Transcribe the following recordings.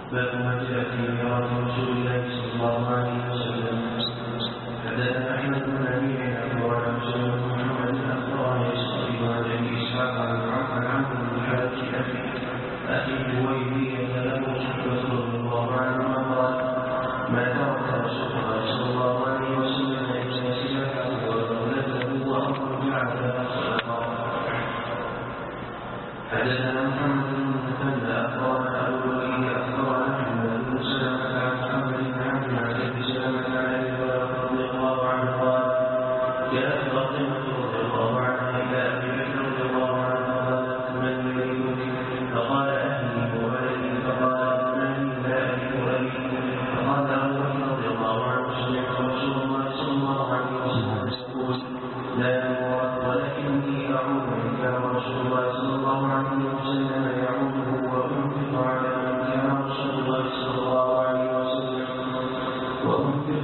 باب ما جاء في ميراث رسول الله صلى الله عليه وسلم. حدثنا احمد بن ابي اخبرنا مسلم بن محمد اخبرنا اسرائيل عن ابي اسحاق عن عمرو بن الحارث اخي جويريه له صحبه رضي الله عنه قال ما ترك رسول الله صلى الله عليه وسلم الا سلاحه ودولته وامر جعلها صدقه. حدثنا محمد بن مثنى اخبرنا ابو الوليد اخبرنا محمد بن سلمه عن محمد بن عبد عن ابي سلمه عن ابي هريره رضي الله عنه قال جاءت فاطمه رضي الله عنها الى ابي بكر رضي الله عنه قالت من يريدني؟ فقال اهلي وولدي. فقال انني لا املك ولدي. فقال ابو بكر رضي الله عنه سمعت رسول الله صلى الله عليه وسلم يقول لا يورث ولكني اعوذ ان كان رسول الله صلى الله عليه وسلم يعوده وانفق على من كان رسول الله صلى الله عليه وسلم ينفق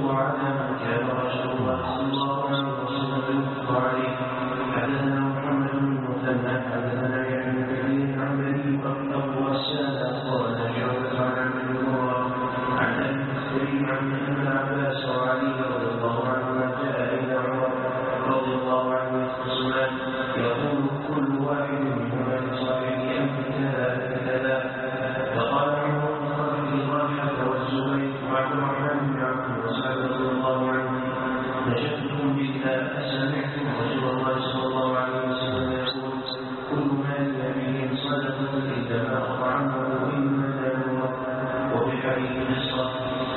عليه. حدثنا محمد بن مثنى حدثنا يحيى بن كثير عن بني ابو غسان اخبرنا شعبة عن عبد الله عن ابي السري عن ابن عباس وعلي رضي الله عنهما جاء الى عمر رضي الله عنه يختصمان يقول كل واحد منهما لصاحبه انت كذا كذا. فقال عمر بن الراحة والزبير وعبد الرحمن بن عبد المسعود رضي الله عنه نشدتم بالله سمعتم رسول الله صلى الله عليه وسلم يقول كل مال يمين صدقة الا ما اطعمه واما دانوه وفي حديث نصره.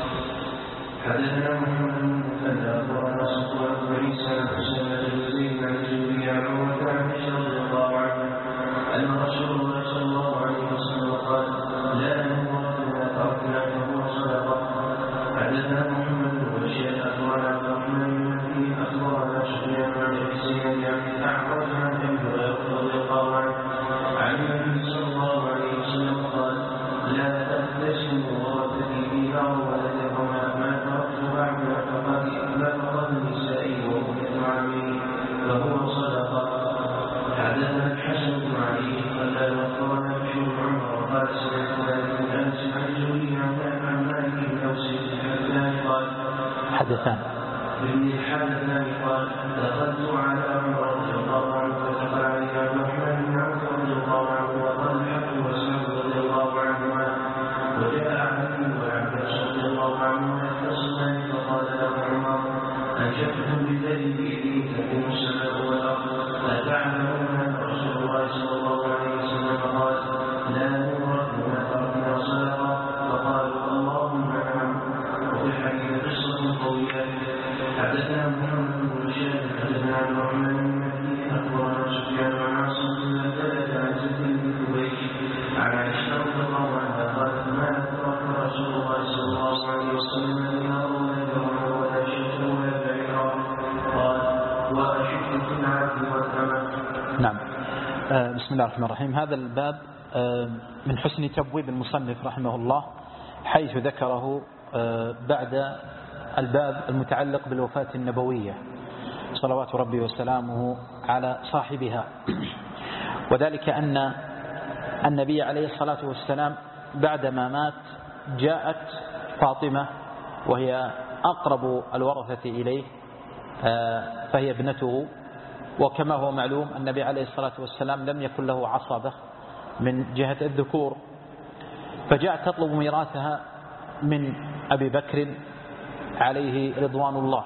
حدثنا محمد بن مثنى اخبرنا صفوان بن عيسى عن حسين بن زيد عن الزهري عن عمر بن عائشة رضي الله عنه ان رسول الله صلى الله عليه وسلم قال لا نورث ما تركنا فهو صدقه. حدثنا محمد بن بشير اخبرنا عبد الرحمن بن مهدي اخبرنا سفيان عن ابي سعيد عن الاعرج عن ابي هريره رضي الله عنه عن النبي صلى الله عليه وسلم قال لا تقتسموا ورثتي دينار ولا درهم ما تركت بعد فقد نسائي وبنت عمي فهو صدقه. حدثنا الحسن بن علي قال اخبرنا بشير بن عمر قال سمعت مالك بن انس عن الزهري عن مالك بن اوس قال حدثان قال دخلت على عمر رضي الله عنه فدخل علي عبد الرحمن بن عوف رضي الله عنه وطلحه وسعد رضي الله عنهما وجاء علي والعباس رضي الله عنهما يختصمان فقال له عمر انشدتم بالذي بيده تكون السماء والارض اتعلمون ان رسول الله صلى الله عليه وسلم قال لا نورث ما تركنا صدقه. فقالوا اللهم نعم. وفي الحديث قصه طويله. حدثنا محمد بن بشير حدثنا عبد الرحمن بن مهدي اخبرنا سفيان عن عاصم بن قتادة عن زيد بن ثبيت عن عائشة رضي الله عنها قالت ما ترك رسول الله صلى الله عليه وسلم دينار ولا درهم ولا شيء ولا بعيرا. قال واشد في العبد والامة. نعم. بسم الله الرحمن الرحيم. هذا الباب من حسن تبويب المصنف رحمه الله حيث ذكره بعد الباب المتعلق بالوفاة النبوية صلوات ربي وسلامه على صاحبها، وذلك أن النبي عليه الصلاة والسلام بعدما مات جاءت فاطمة وهي أقرب الورثة إليه فهي ابنته، وكما هو معلوم النبي عليه الصلاة والسلام لم يكن له عصبة من جهة الذكور، فجاءت تطلب ميراثها من أبي بكر عليه رضوان الله.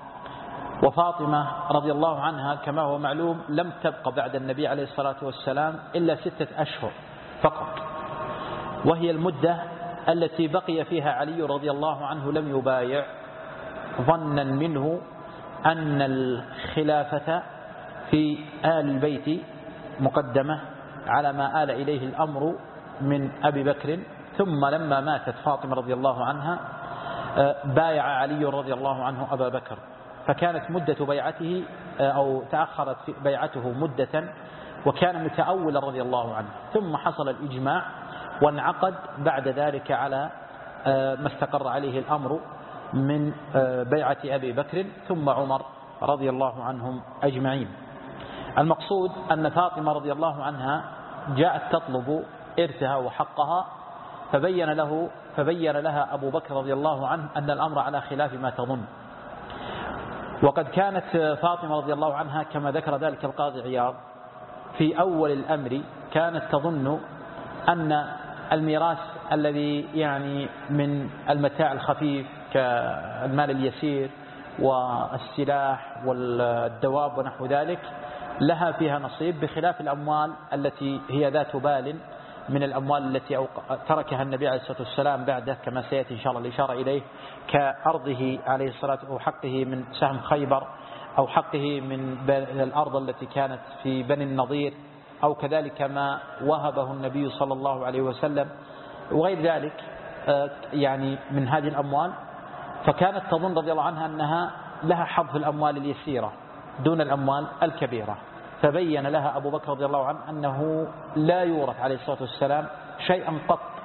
وفاطمة رضي الله عنها كما هو معلوم لم تبق بعد النبي عليه الصلاة والسلام إلا 6 أشهر فقط، وهي المدة التي بقي فيها علي رضي الله عنه لم يبايع ظنا منه أن الخلافة في آل البيت مقدمة على ما آل إليه الأمر من أبي بكر. ثم لما ماتت فاطمة رضي الله عنها بايع علي رضي الله عنه أبا بكر، فكانت مدة بيعته أو تأخرت بيعته مدة وكان متأولا رضي الله عنه. ثم حصل الإجماع وانعقد بعد ذلك على ما استقر عليه الأمر من بيعة أبي بكر ثم عمر رضي الله عنهم أجمعين. المقصود أن فاطمة رضي الله عنها جاءت تطلب إرثها وحقها، فبين لها أبو بكر رضي الله عنه أن الأمر على خلاف ما تظن. وقد كانت فاطمة رضي الله عنها كما ذكر ذلك القاضي عياض في أول الأمر كانت تظن أن الميراث الذي يعني من المتاع الخفيف كالمال اليسير والسلاح والدواب ونحو ذلك لها فيها نصيب، بخلاف الأموال التي هي ذات بال من الأموال التي تركها النبي عليه الصلاة والسلام بعده، كما سيأتي إن شاء الله الإشارة إليه، كأرضه عليه الصلاة والسلام أو حقه من سهم خيبر، أو حقه من الأرض التي كانت في بني النضير، أو كذلك ما وهبه النبي صلى الله عليه وسلم وغير ذلك يعني من هذه الأموال. فكانت تظن رضي الله عنها أنها لها حظ في الأموال اليسيرة دون الأموال الكبيرة، فبين لها أبو بكر رضي الله عنه أنه لا يورث عليه الصلاة والسلام شيئا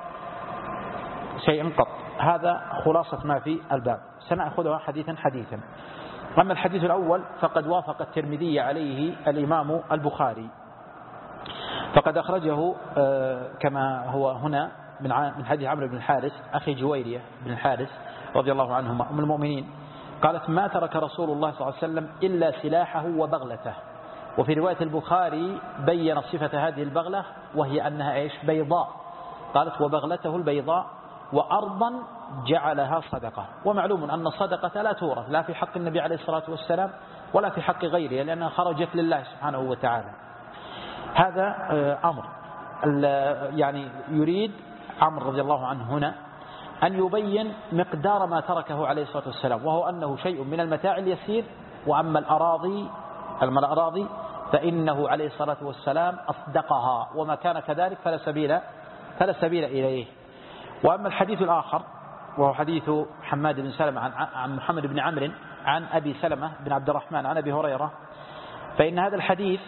قط. هذا خلاصة ما في الباب، سنأخذها حديثا حديثا. أما الحديث الأول فقد وافق الترمذي عليه الإمام البخاري، فقد أخرجه كما هو هنا من حديث عمرو بن الحارث أخي جويرية بن الحارث رضي الله عنهما أم المؤمنين قالت: ما ترك رسول الله صلى الله عليه وسلم إلا سلاحه وبغلته. وفي رواية البخاري بين صفة هذه البغلة وهي أنها إيش؟ بيضاء. قالت: وبغلته البيضاء وأرضا جعلها صدقة. ومعلوم أن الصدقة لا تورث لا في حق النبي عليه الصلاة والسلام ولا في حق غيره، لأنها خرجت لله سبحانه وتعالى. هذا أمر يعني يريد عمرو رضي الله عنه هنا أن يبين مقدار ما تركه عليه الصلاة والسلام، وهو أنه شيء من المتاع اليسير. وأما الأراضي فإنه عليه الصلاة والسلام أصدقها، وما كان كذلك فلا سبيل إليه. وأما الحديث الآخر وهو حديث حماد بن سلمة عن محمد بن عمرو عن أبي سلمة بن عبد الرحمن عن أبي هريرة، فإن هذا الحديث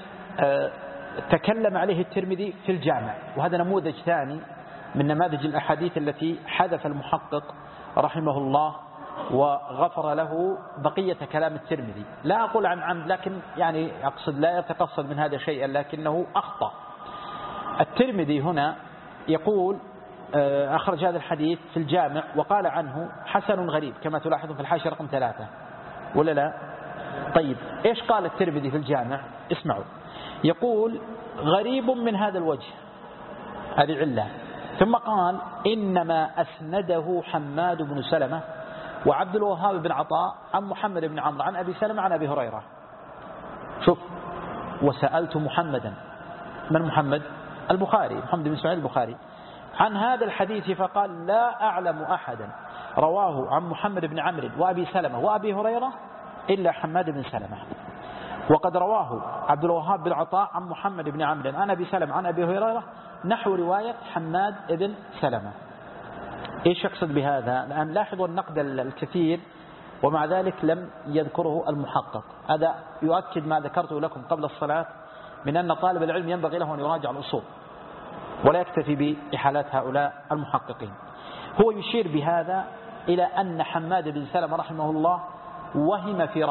تكلم عليه الترمذي في الجامع، وهذا نموذج ثاني من نماذج الأحاديث التي حذف المحقق رحمه الله وغفر له بقية كلام الترمذي. لا أقول عن عمد، لكن يعني أقصد لا يتقصد من هذا شيئا، لكنه أخطأ. الترمذي هنا يقول أخرج هذا الحديث في الجامع وقال عنه حسن غريب، كما تلاحظون في الحاشية رقم 3 ولا لا؟ طيب إيش قال الترمذي في الجامع؟ اسمعوا، يقول: غريب من هذا الوجه، هذه علة. ثم قال: إنما أسنده حماد بن سلمة وعبد الوهاب بن عطاء عن محمد بن عمرو عن أبي سلمة عن أبي هريرة. شوف، وسألت محمدا، من محمد؟ البخاري، محمد بن إسماعيل البخاري، عن هذا الحديث فقال: لا أعلم أحدا رواه عن محمد بن عمرو وأبي سلمة وأبي هريرة إلا حماد بن سلمة. وقد رواه عبد الوهاب بن عطاء عن محمد بن عمرو عن أبي سلمة عن أبي هريرة نحو رواية حماد بن سلمة. إيش يقصد بهذا؟ الآن لاحظوا النقد الكثير ومع ذلك لم يذكره المحقق. هذا يؤكد ما ذكرته لكم قبل الصلاة من أن طالب العلم ينبغي له أن يراجع الأصول ولا يكتفي بإحالات هؤلاء المحققين. هو يشير بهذا إلى أن حماد بن سلمة رحمه الله وهم في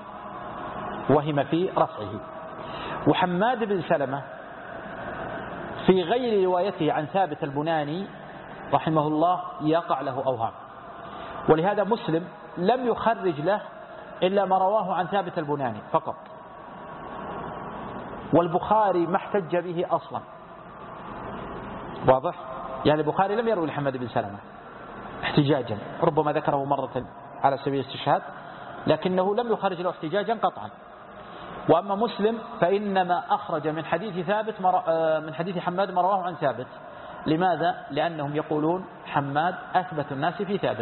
رفعه. وحماد بن سلمة في غير روايته عن ثابت البناني رحمه الله يقع له أوهام، ولهذا مسلم لم يخرج له إلا ما رواه عن ثابت البناني فقط، والبخاري ما احتج به أصلا. واضح؟ يعني البخاري لم يروي لحماد بن سلمة احتجاجا، ربما ذكره مرة على سبيل الاستشهاد، لكنه لم يخرج له احتجاجا قطعا. وأما مسلم فإنما أخرج من حديث حماد ما رواه عن ثابت. لماذا؟ لأنهم يقولون حماد أثبت الناس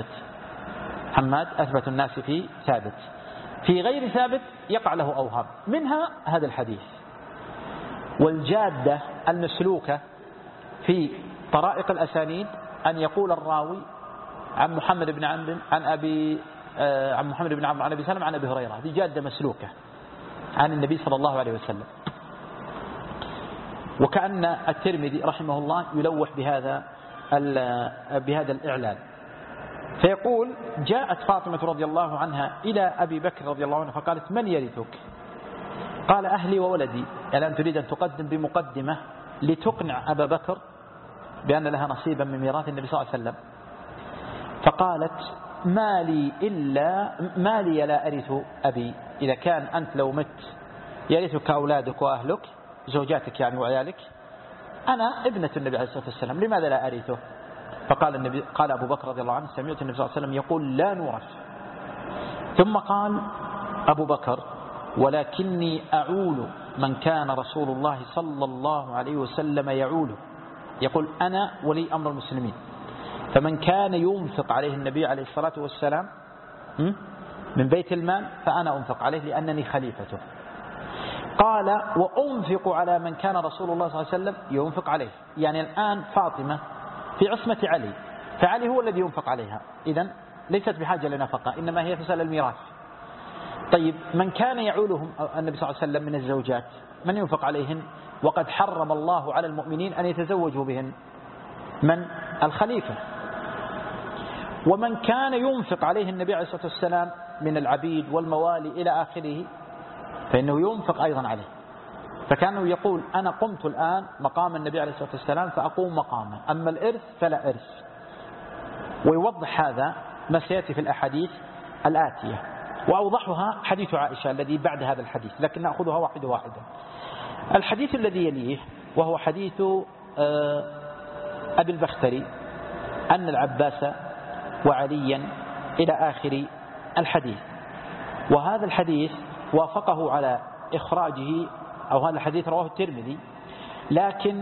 في ثابت، في غير ثابت يقع له أوهام، منها هذا الحديث. والجادة المسلوكة في طرائق الأسانيد أن يقول الراوي عن محمد بن عمرو عن محمد بن عمرو عن أبي سلمة عن أبي هريرة، هذه جادة مسلوكة عن النبي صلى الله عليه وسلم. وكأن الترمذي رحمه الله يلوح بهذا الإعلان. فيقول: جاءت فاطمة رضي الله عنها إلى أبي بكر رضي الله عنه فقالت: من يرثك؟ قال: أهلي وولدي. الآن تريد أن تقدم بمقدمة لتقنع أبا بكر بأن لها نصيبا من ميراث النبي صلى الله عليه وسلم، فقالت ما لي لا أرث أبي. إذا كان أنت لو مت يرثك أولادك وأهلك، زوجاتك يعني وعيالك، أنا ابنة النبي عليه الصلاة والسلام، لماذا لا أرثه؟ قال أبو بكر رضي الله عنه: سمعت النبي صلى الله عليه وسلم يقول: لا نورث. ثم قال أبو بكر: ولكني أعول من كان رسول الله صلى الله عليه وسلم يعوله. يقول: أنا ولي أمر المسلمين، فمن كان ينفق عليه النبي عليه الصلاة والسلام من بيت المال فأنا أنفق عليه لأنني خليفته. قال: وأنفق على من كان رسول الله صلى الله عليه وسلم ينفق عليه. يعني الآن فاطمة في عصمة علي، فعلي هو الذي ينفق عليها، إذن ليست بحاجة لنفقة، إنما هي تسأل الميراث. طيب من كان يعولهم النبي صلى الله عليه وسلم من الزوجات، من ينفق عليهن؟ وقد حرم الله على المؤمنين أن يتزوجوا بهن، من؟ الخليفة. ومن كان ينفق عليه النبي عليه الصلاة والسلام من العبيد والموالي إلى آخره فإنه ينفق أيضا عليه. فكانوا يقول: أنا قمت الآن مقام النبي عليه الصلاة والسلام فأقوم مقامه، أما الإرث فلا إرث. ويوضح هذا ما سيأتي في الأحاديث الآتية، وأوضحها حديث عائشة الذي بعد هذا الحديث، لكن نأخذها واحدة. الحديث الذي يليه وهو حديث أبي البختري أن العباس وعليا إلى آخر الحديث. وهذا الحديث وافقه على إخراجه، أو هذا الحديث رواه الترمذي، لكن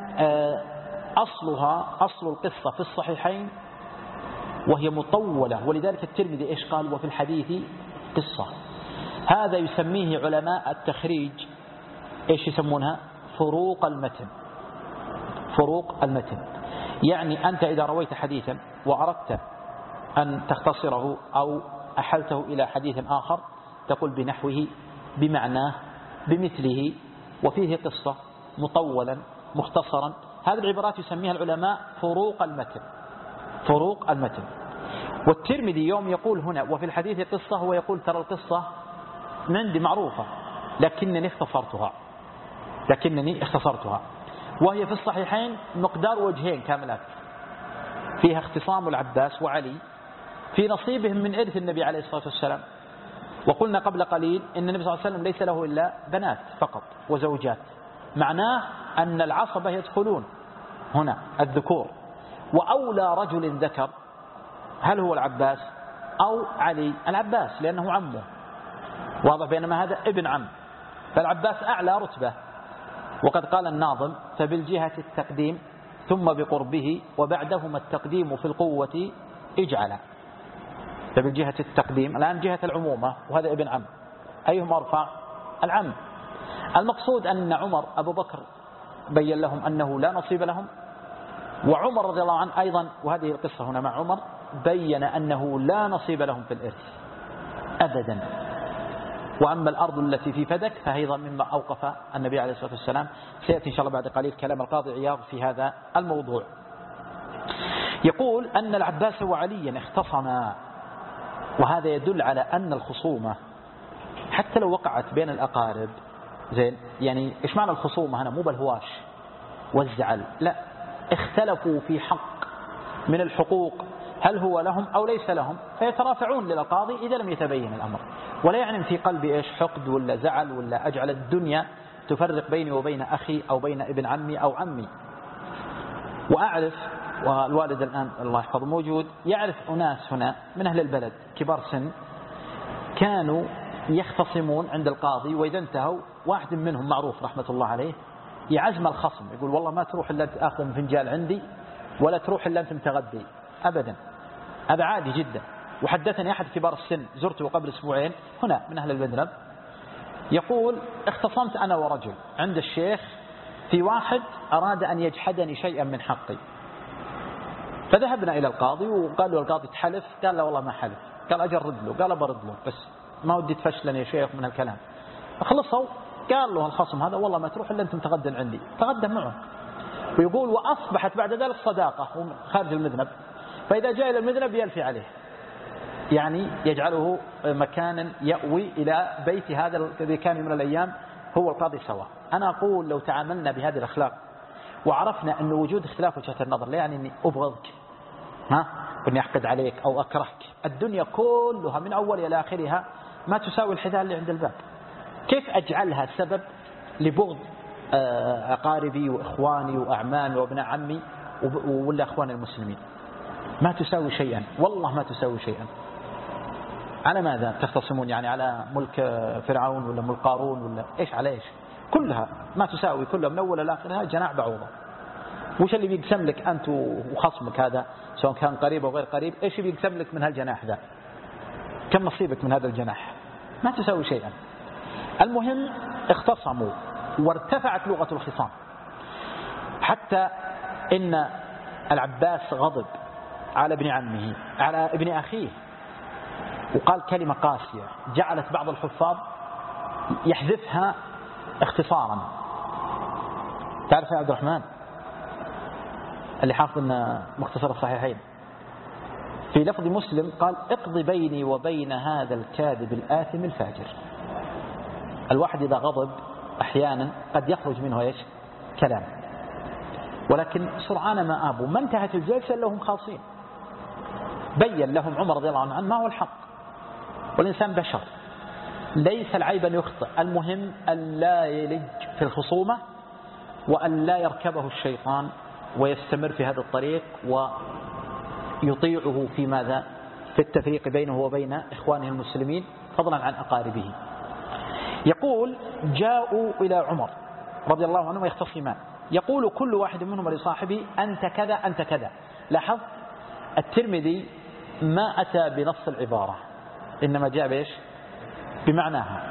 أصل القصة في الصحيحين وهي مطولة، ولذلك الترمذي إيش قال؟ وفي الحديث قصة. هذا يسميه علماء التخريج إيش يسمونها؟ فروق المتن. فروق المتن يعني أنت إذا رويت حديثا وأردت أن تختصره أو أحلته إلى حديث آخر تقول بنحوه، بمعناه، بمثله، وفيه قصة، مطولا، مختصرا. هذه العبارات يسميها العلماء فروق المتن. فروق المتن. والترمذي يوم يقول هنا وفي الحديث قصة، هو يقول: ترى القصة من عندي معروفة لكنني اختصرتها، وهي في الصحيحين مقدار وجهين كاملات، فيها اختصام العباس وعلي في نصيبهم من إرث النبي عليه الصلاة والسلام. وقلنا قبل قليل إن النبي صلى الله عليه وسلم ليس له إلا بنات فقط وزوجات، معناه أن العصبة يدخلون هنا الذكور، وأولى رجل ذكر هل هو العباس أو علي؟ العباس لأنه عمه، واضح، بينما هذا ابن عم، فالعباس أعلى رتبة. وقد قال الناظم: فبالجهة التقديم ثم بقربه وبعدهما التقديم في القوة اجعل. فبالجهة التقديم الآن جهة العمومة، وهذا ابن عم، أيهما أرفع؟ العم. المقصود أن عمر أبو بكر بين لهم أنه لا نصيب لهم، وعمر رضي الله عنه أيضا، وهذه القصة هنا مع عمر، بين أنه لا نصيب لهم في الإرث أبدا. وأما الأرض التي في فدك فأيضا مما أوقف النبي عليه الصلاة والسلام. سيأتي إن شاء الله بعد قليل كلام القاضي عياض في هذا الموضوع. يقول أن العباس وعليا اختصما، وهذا يدل على أن الخصومة حتى لو وقعت بين الأقارب، زين، يعني إيش معنى الخصومة هنا؟ مو بالهواش والزعل، لا، اختلفوا في حق من الحقوق، هل هو لهم أو ليس لهم، فيترافعون للقاضي إذا لم يتبين الأمر. ولا يعني في قلبي إيش حقد ولا زعل ولا أجعل الدنيا تفرق بيني وبين أخي أو بين ابن عمي أو عمي. وأعرف، والوالد الآن الله يحفظه موجود، يعرف أناس هنا من أهل البلد كبار سن كانوا يختصمون عند القاضي، وإذا انتهوا واحد منهم معروف رحمة الله عليه يعزم الخصم، يقول: والله ما تروح إلا تأخذ فنجان عندي، ولا تروح إلا أنت متغدي أبدا. هذا عادي جدا. وحدثني أحد كبار السن زرته قبل أسبوعين هنا من أهل المذنب، يقول: اختصمت أنا ورجل عند الشيخ في واحد أراد أن يجحدني شيئا من حقي، فذهبنا إلى القاضي وقال له القاضي تحلف؟ قال: لا والله ما حلف. قال: أجرد له. قال: برد له، بس ما ودي تفشلني يا شيخ من الكلام. خلصوا، قال له الخصم هذا: والله ما تروح إلا أنت متغدى عندي. تغدى معه. ويقول: وأصبحت بعد ذلك صداقة خارج المذنب، فإذا جاء إلى المذنب يلفي عليه، يعني يجعله مكانا يأوي إلى بيت هذا الذي كان من الأيام هو القاضي سوا. أنا أقول لو تعاملنا بهذه الأخلاق وعرفنا أن وجود اختلاف وجهة النظر لا يعني أني أبغضك وأني أحقد عليك أو أكرهك. الدنيا كلها من أولها إلى آخرها ما تساوي الحذاء اللي عند الباب. كيف أجعلها سبب لبغض أقاربي وإخواني وأعمامي وابناء عمي ولا أخوان المسلمين؟ ما تساوي شيئا، والله ما تساوي شيئا. على ماذا تختصمون؟ يعني على ملك فرعون ولا ملك قارون ولا إيش على إيش؟ كلها ما تساوي، كلها من أول إلى آخرها جناح بعوضة. وش اللي بيقسم لك أنت وخصمك هذا سواء كان قريب أو غير قريب؟ إيش اللي بيقسم لك من هالجناح ذا؟ كم نصيبك من هذا الجناح؟ ما تساوي شيئا. المهم اختصموا وارتفعت لغة الخصام، حتى إن العباس غضب على ابن عمه على ابن أخيه وقال كلمة قاسية جعلت بعض الحفاظ يحذفها اختصارا. تعرف يا عبد الرحمن اللي حافظنا مختصر الصحيحين في لفظ مسلم قال اقض بيني وبين هذا الكاذب الآثم الفاجر. الواحد إذا غضب أحيانا قد يخرج منه إيش؟ كلام، ولكن سرعان ما آبوا ما انتهت الجلسة إلا هم خاصين. بين لهم عمر رضي الله عنه ما هو الحق، والإنسان بشر ليس العيب أن يخطئ، المهم أن لا يلج في الخصومة وأن لا يركبه الشيطان ويستمر في هذا الطريق ويطيعه في ماذا؟ في التفريق بينه وبين إخوانه المسلمين فضلا عن أقاربه. يقول جاءوا إلى عمر رضي الله عنه ويختصمان، يقول كل واحد منهم لصاحبه أنت كذا أنت كذا. لاحظ الترمذي ما أتى بنص العبارة إنما جاء بإيش؟ بمعناها.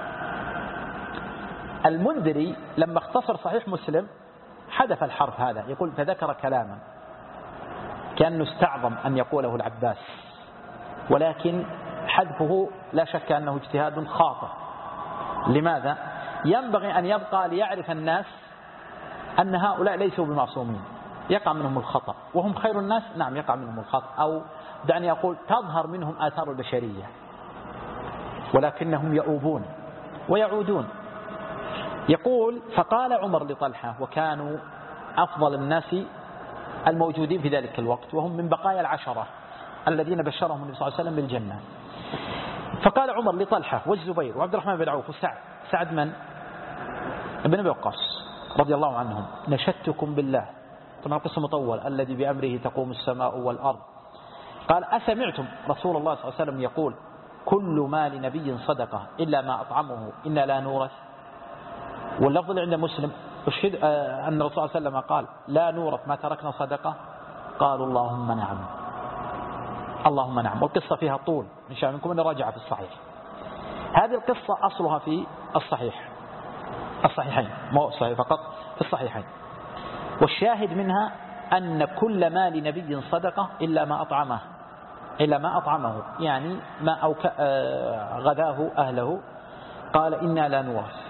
المنذري لما اختصر صحيح مسلم حذف الحرف هذا، يقول فذكر كلاما كأنه استعظم أن يقوله العباس، ولكن حذفه لا شك أنه اجتهاد خاطئ. لماذا؟ ينبغي أن يبقى ليعرف الناس أن هؤلاء ليسوا بمعصومين، يقع منهم الخطأ وهم خير الناس، نعم يقع منهم الخطأ، أو دعني أقول تظهر منهم آثار البشرية، ولكنهم يؤوبون ويعودون. يقول فقال عمر لطلحة، وكانوا أفضل الناس الموجودين في ذلك الوقت وهم من بقايا العشرة الذين بشرهم النبي صلى الله عليه وسلم بالجنة. فقال عمر لطلحة والزبير وعبد الرحمن بن عوف وسعد، سعد من؟ ابن أبي وقاص رضي الله عنهم، نشدتكم بالله، طبعا قصة مطول، الذي بأمره تقوم السماء والأرض، قال أسمعتم رسول الله صلى الله عليه وسلم يقول كل مال نبي صدقة إلا ما أطعمه إنا لا نورث؟ واللفظ اللي عند مسلم أشهد أن الرسول صلى الله عليه وسلم قال لا نورث ما تركنا صدقة؟ قالوا اللهم نعم اللهم نعم. والقصة فيها طول، إن شاء منكم أن راجع في الصحيح. هذه القصة أصلها في الصحيحين، مو الصحيح فقط، في الصحيحين. والشاهد منها أن كل مال نبي صدقة إلا ما أطعمه يعني ما غذاه أهله، قال إنا لا نورث.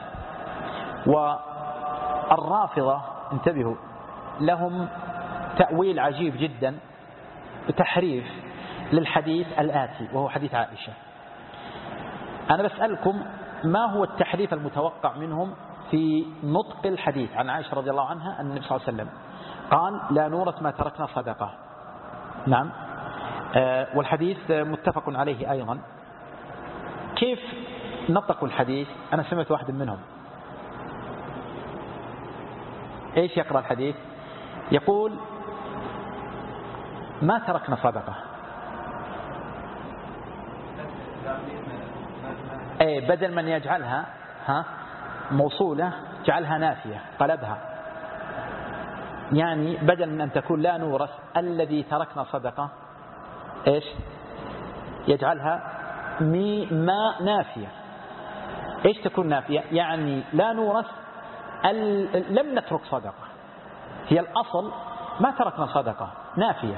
والرافضة انتبهوا لهم تأويل عجيب جدا بتحريف للحديث الآتي وهو حديث عائشة. أنا بسألكم ما هو التحريف المتوقع منهم في نطق الحديث عن عائشة رضي الله عنها أن النبي صلى الله عليه وسلم قال لا نورث ما تركنا صدقة؟ نعم، والحديث متفق عليه أيضا. كيف نطقوا الحديث؟ أنا سمعت واحد منهم إيش يقرأ الحديث؟ يقول ما تركنا صدقة، أي بدل من يجعلها موصولة جعلها نافية، قلبها، يعني بدل من أن تكون لا نورث الذي تركنا صدقة إيش يجعلها ما نافية. إيش تكون نافية؟ يعني لا نورث لم نترك صدقة، هي الأصل ما تركنا صدقة نافية،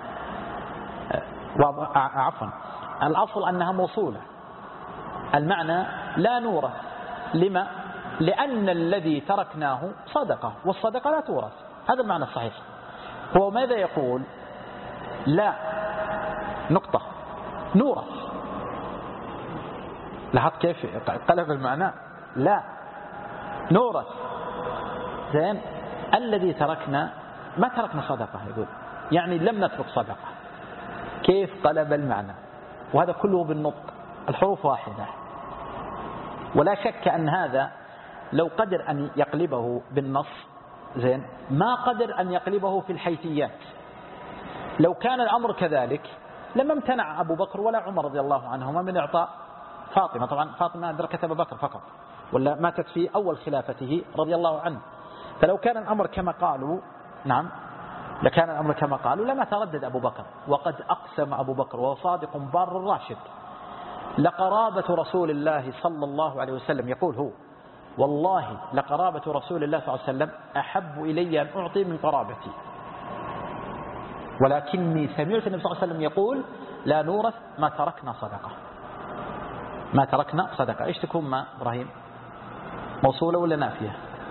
عفوا الأصل أنها موصولة، المعنى لا نورث. لما؟ لأن الذي تركناه صدقة والصدقة لا تورث، هذا المعنى الصحيح. هو ماذا يقول؟ لا نقطة نورث. لاحظت كيف قلب المعنى؟ لا نورث. زين، الذي تركنا ما تركنا صدقة، يقول يعني لم نترك صدقة. كيف قلب المعنى؟ وهذا كله بالنطق، الحروف واحدة. ولا شك أن هذا لو قدر أن يقلبه بالنص زين، ما قدر أن يقلبه في الحيثيات. لو كان الأمر كذلك لما امتنع أبو بكر ولا عمر رضي الله عنهما من إعطاء فاطمة. طبعا فاطمة أدركت أبا بكر فقط، ولا ماتت في أول خلافته رضي الله عنه. فلو كان الأمر كما قالوا، نعم، لكان الأمر كما قالوا لما تردد أبو بكر. وقد أقسم أبو بكر وهو صادق بار راشد: لقرابة رسول الله صلى الله عليه وسلم، يقول هو: والله لقرابة رسول الله صلى الله عليه وسلم أحب إلي أن أعطي من قرابتي، ولكني سمعت النبي صلى الله عليه وسلم يقول: لا نورث ما تركنا صدقة. ما تركنا صدقة. إيش تكون ما إبراهيم؟ موصولة ولا نافية؟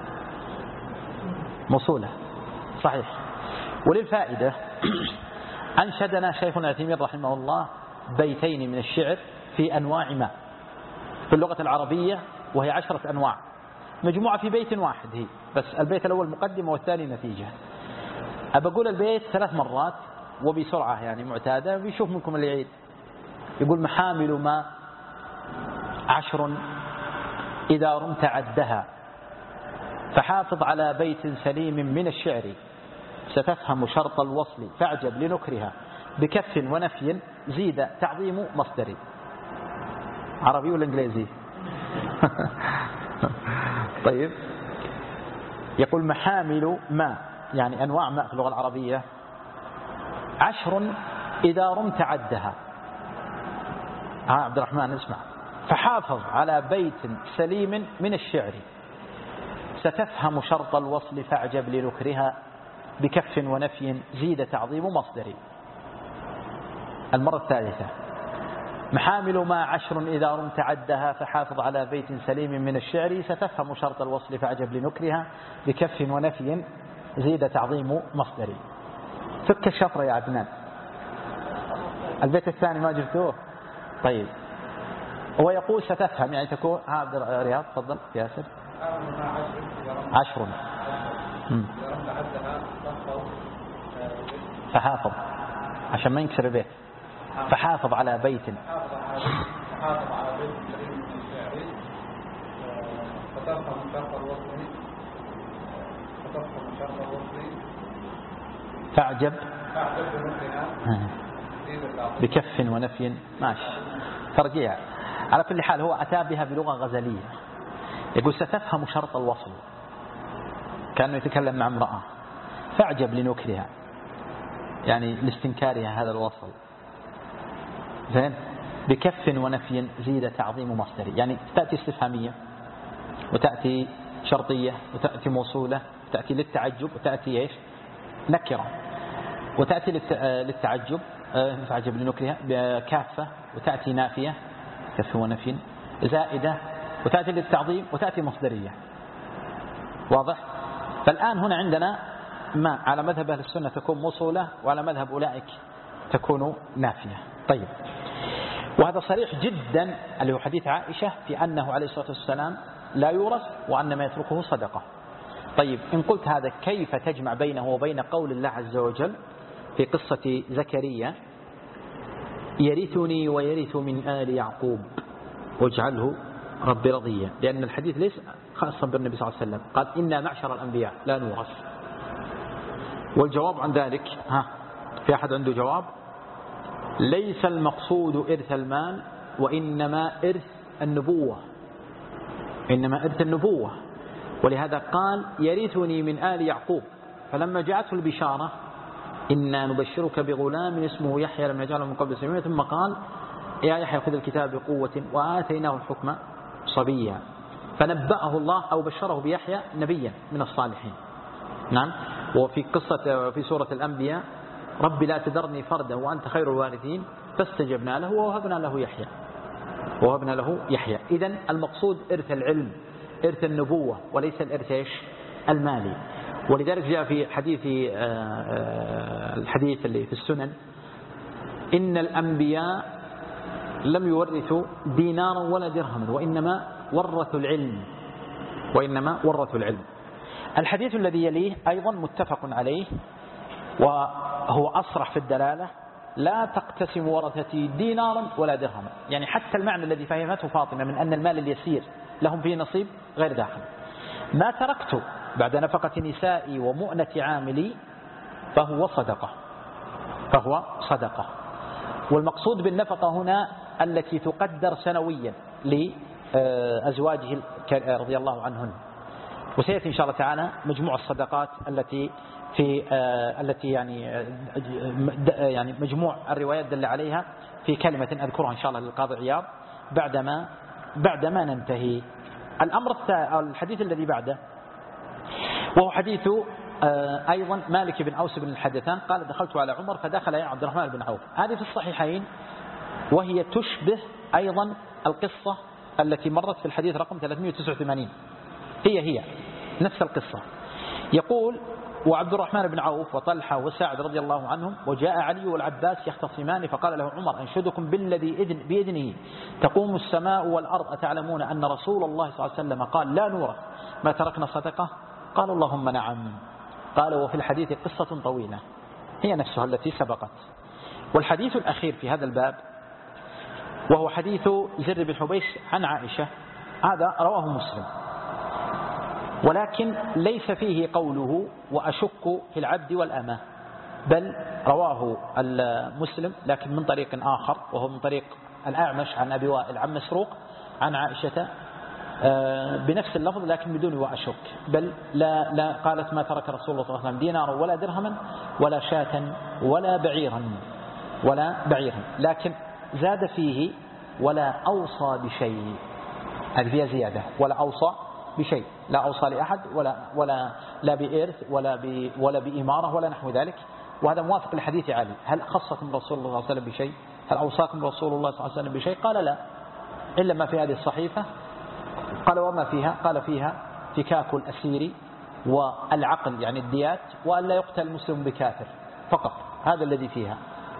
موصولة، صحيح. وللفائدة أنشدنا شيخنا العثيمين رحمه الله بيتين من الشعر في أنواع ما في اللغة العربية، وهي 10 أنواع مجموعة في بيت واحد هي، بس البيت الأول مقدمة والثاني نتيجة. أبقول البيت 3 مرات وبسرعة يعني معتادة، بيشوف منكم اللي يعيد. يقول: محامل ما 10 إذا رمت عدها، فحافظ على بيت سليم من الشعر، ستفهم شرط الوصل فاعجب لنكرها، بكف ونفي زيد تعظيم مصدري. عربي ولا إنجليزي؟ طيب، يقول: محامل ما يعني أنواع ماء في اللغة العربية 10 إذا رمت عدها. عبد الرحمن اسمع: فحافظ على بيت سليم من الشعر، ستفهم شرط الوصل فاعجب لنكرها، بكف ونفي زيد تعظيم مصدري. المرة الثالثة: محامل ما 10 إذا رمت عدها، فحافظ على بيت سليم من الشعر، ستفهم شرط الوصل فاعجب لنكرها، بكف ونفي زيد تعظيم مصدري. فك الشفرة يا عدنان. البيت الثاني ما جبتوه؟ طيب، هو يقول ستفهم يعني تكون. عبد الرياض تفضل. ياسر: 10 فحافظ عشان ما ينكسر البيت. فحافظ على بيت فاعجب بكف ونفي. ماشي، ترجيع. على كل حال هو أتى بها بلغة غزلية. يقول: ستفهم شرط الوصل، كأنه يتكلم مع امرأة، فاعجب لنكرها يعني لاستنكارها هذا الوصل، زين، بكف ونفي زيد تعظيم مصدري. يعني تأتي استفهامية، وتأتي شرطية، وتأتي موصولة، وتأتي للتعجب، وتأتي إيش؟ نكرة، وتأتي للتعجب فاعجب لنكرها بكافة، وتأتي نافية كف ونفي زائدة، وتأتي للتعظيم، وتأتي مصدرية. واضح؟ فالآن هنا عندنا ما على مذهب أهل السنة تكون موصولة، وعلى مذهب أولئك تكون نافية. طيب، وهذا صريح جدا اللي هو حديث عائشة في أنه عليه الصلاة والسلام لا يورث، وأن ما يتركه صدقة. طيب، إن قلت هذا كيف تجمع بينه وبين قول الله عز وجل في قصة زكريا: يرثني ويرث من آل يعقوب واجعله رب رضيا؟ لأن الحديث ليس خاصا بالنبي صلى الله عليه وسلم، قال: إنا معشر الأنبياء لا نورث. والجواب عن ذلك، في أحد عنده جواب؟ ليس المقصود إرث المال، وإنما إرث النبوة، إنما إرث النبوة. ولهذا قال: يرثني من آل يعقوب. فلما جاءته البشارة: إنا نبشرك بغلام اسمه يحيى لم نجعله من قبل سميع، ثم قال: يا يحيى خذ الكتاب بقوة وآتيناه الحكم صبيا. فنبأه الله أو بشره بيحيى نبيا من الصالحين. نعم. وفي قصة في سورة الأنبياء: رب لا تذرني فردا وأنت خير الوارثين، فاستجبنا له ووهبنا له يحيى. إذن المقصود إرث العلم، إرث النبوة، وليس الإرث المالي. ولذلك جاء في الحديث اللي في السنن: إن الأنبياء لم يورثوا دينارا ولا درهما، وإنما ورثوا العلم. الحديث الذي يليه أيضا متفق عليه وهو أصرح في الدلالة: لا تقتسم ورثتي دينارا ولا درهما. يعني حتى المعنى الذي فهمته فاطمة من أن المال اليسير لهم فيه نصيب غير داخل. ما تركت بعد نفقة نسائي ومؤنة عاملي فهو صدقة. والمقصود بالنفقة هنا التي تقدر سنويا لأزواجه رضي الله عنهن. وسيأتي إن شاء الله تعالى مجموع الصدقات التي يعني مجموع الروايات دل عليها في كلمة أذكرها إن شاء الله للقاضي عياض بعدما ننتهي. الحديث الذي بعده وهو حديث أيضا مالك بن أوس بن الحدثان قال: دخلت على عمر فدخل يا عبد الرحمن بن عوف. هذه في الصحيحين، وهي تشبه أيضا القصة التي مرت في الحديث رقم 389. هي نفس القصة. يقول: وعبد الرحمن بن عوف وطلحة وسعد رضي الله عنهم، وجاء علي والعباس يختصمان، فقال له عمر: أنشدكم بالذي بإذنه تقوم السماء والأرض، أتعلمون أن رسول الله صلى الله عليه وسلم قال: لا نورث ما تركنا صدقة؟ قال: اللهم نعم. قال: وفي الحديث قصة طويلة هي نفسها التي سبقت. والحديث الأخير في هذا الباب وهو حديث زر بن حبيش عن عائشة، هذا رواه مسلم، ولكن ليس فيه قوله وأشك في العبد والأمة، بل رواه المسلم لكن من طريق آخر، وهو من طريق الأعمش عن أبي وائل عن مسروق عن عائشة بنفس اللفظ لكن بدون وأشك. بل لا قالت: ما ترك رسول الله صلى الله عليه وسلم دينارا ولا درهما ولا شاة ولا بعيرا، لكن زاد فيه: ولا أوصى بشيء. هذه فيها زيادة: ولا أوصى بشيء، لا أوصى لأحد لا بإرث ولا بإمارة ولا نحو ذلك. وهذا موافق لحديث علي: هل خصكم رسول الله صلى الله عليه وسلم بشيء؟ هل أوصاكم رسول الله صلى الله عليه وسلم بشيء؟ قال: لا، إلا ما في هذه الصحيفة. قال: وما فيها؟ قال: فيها فكاك الأسير والعقل يعني الديات، وأن لا يقتل مسلم بكافر فقط، هذا الذي فيها.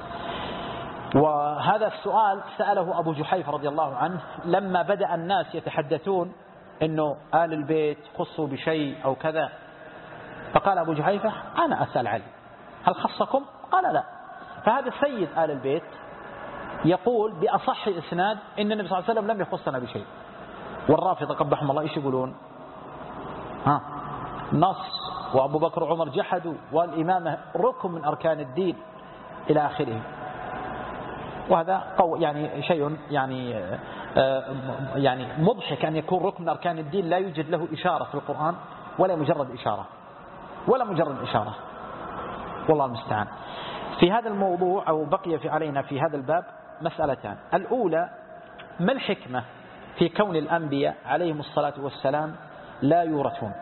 وهذا السؤال سأله أبو جحيفة رضي الله عنه لما بدأ الناس يتحدثون إنه آل البيت خصوا بشيء أو كذا، فقال أبو جحيفة: أنا أسأل علي هل خصكم؟ قال: لا. فهذا سيد آل البيت يقول بأصح إسناد إن النبي صلى الله عليه وسلم لم يخصنا بشيء. والرافضة قبحهم الله إيش يقولون؟ نص، وأبو بكر وعمر جحدوا، والإمامة ركن من أركان الدين إلى آخره. وهذا يعني شيء يعني مضحك أن يكون ركن من أركان الدين لا يوجد له إشارة في القرآن ولا مجرد إشارة، والله المستعان. في هذا الموضوع أو بقي علينا في هذا الباب مسألتان. الأولى: ما الحكمة في كون الأنبياء عليهم الصلاة والسلام لا يورثون؟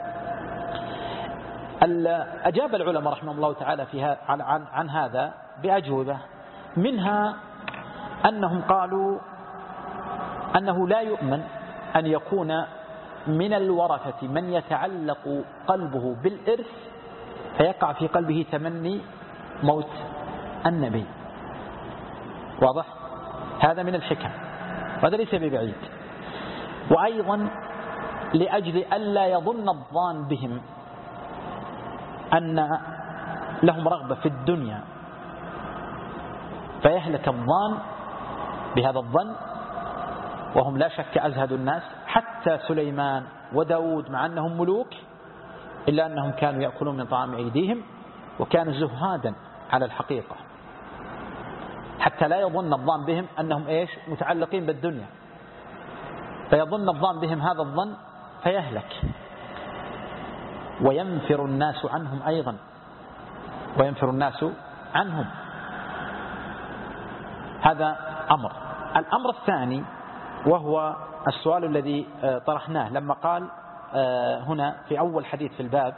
أجاب العلماء رحمه الله تعالى عن هذا بأجوبة، منها أنهم قالوا أنه لا يؤمن أن يكون من الورثة من يتعلق قلبه بالإرث فيقع في قلبه تمني موت النبي. واضح؟ هذا من الحكم، وهذا ليس ببعيد. وأيضا لأجل ألا يظن الظان بهم أن لهم رغبة في الدنيا فيهلك الظان بهذا الظن، وهم لا شك أزهد الناس، حتى سليمان وداود مع أنهم ملوك إلا أنهم كانوا يأكلون من طعام أيديهم وكانوا زهادا على الحقيقة، حتى لا يظن الظان بهم أنهم متعلقين بالدنيا، فيظن الظان بهم هذا الظن فيهلك. وينفر الناس عنهم أيضا، هذا أمر. الأمر الثاني وهو السؤال الذي طرحناه لما قال هنا في أول حديث في الباب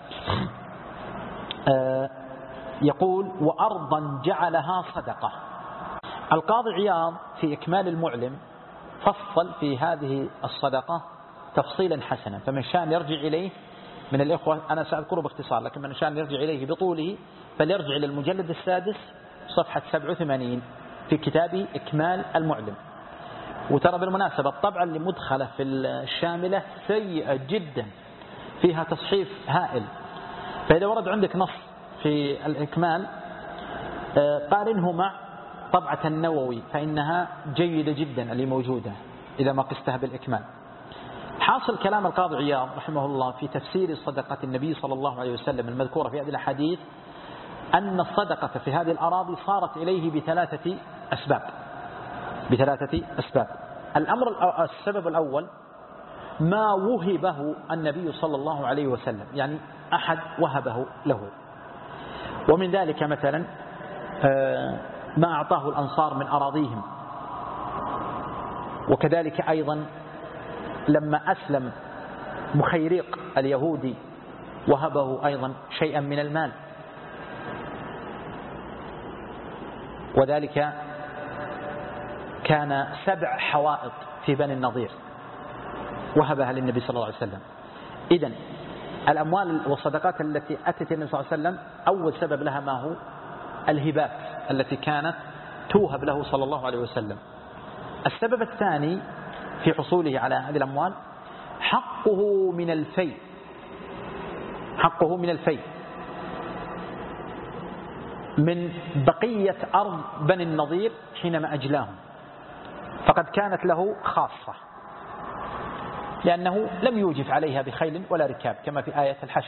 يقول: وأرضا جعلها صدقة. القاضي عياض في إكمال المعلم فصل في هذه الصدقة تفصيلا حسنا، فمن شاء يرجع إليه من الإخوة، أنا سأذكره باختصار، لكن من شاء يرجع إليه بطوله فليرجع إلى المجلد السادس صفحة 87 في كتاب إكمال المعلم. وترى بالمناسبة الطبعة اللي مدخلة في الشاملة سيئة جدا، فيها تصحيف هائل، فإذا ورد عندك نص في الإكمال قارنه مع طبعة النووي فإنها جيدة جدا اللي موجودة إذا ما قستها بالإكمال. حاصل كلام القاضي عياض رحمه الله في تفسير صدقة النبي صلى الله عليه وسلم المذكورة في هذه الأحاديث أن الصدقة في هذه الأراضي صارت إليه بثلاثة أسباب. السبب الأول ما وهبه النبي صلى الله عليه وسلم، يعني أحد وهبه له، ومن ذلك مثلا ما أعطاه الأنصار من أراضيهم، وكذلك أيضا لما أسلم مخيريق اليهودي وهبه أيضا شيئا من المال، وذلك كان 7 حوائط في بني النضير وهبها للنبي صلى الله عليه وسلم. إذن الأموال والصدقات التي أتت النبي صلى الله عليه وسلم أول سبب لها ما هو؟ الهبات التي كانت توهب له صلى الله عليه وسلم. السبب الثاني في حصوله على هذه الأموال حقه من الفيء من بقية أرض بني النضير حينما أجلاهم، فقد كانت له خاصة لأنه لم يوجف عليها بخيل ولا ركاب كما في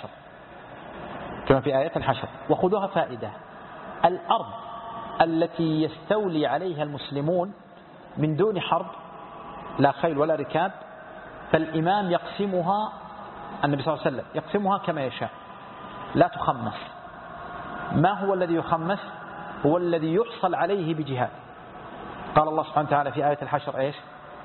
آية الحشر. وخذوها فائدة: الأرض التي يستولي عليها المسلمون من دون حرب لا خيل ولا ركاب فالإمام يقسمها، النبي صلى الله عليه وسلم يقسمها كما يشاء لا تخمس. ما هو الذي يخمس؟ هو الذي يحصل عليه بجهاد. قال الله سبحانه وتعالى في آية الحشر إيش؟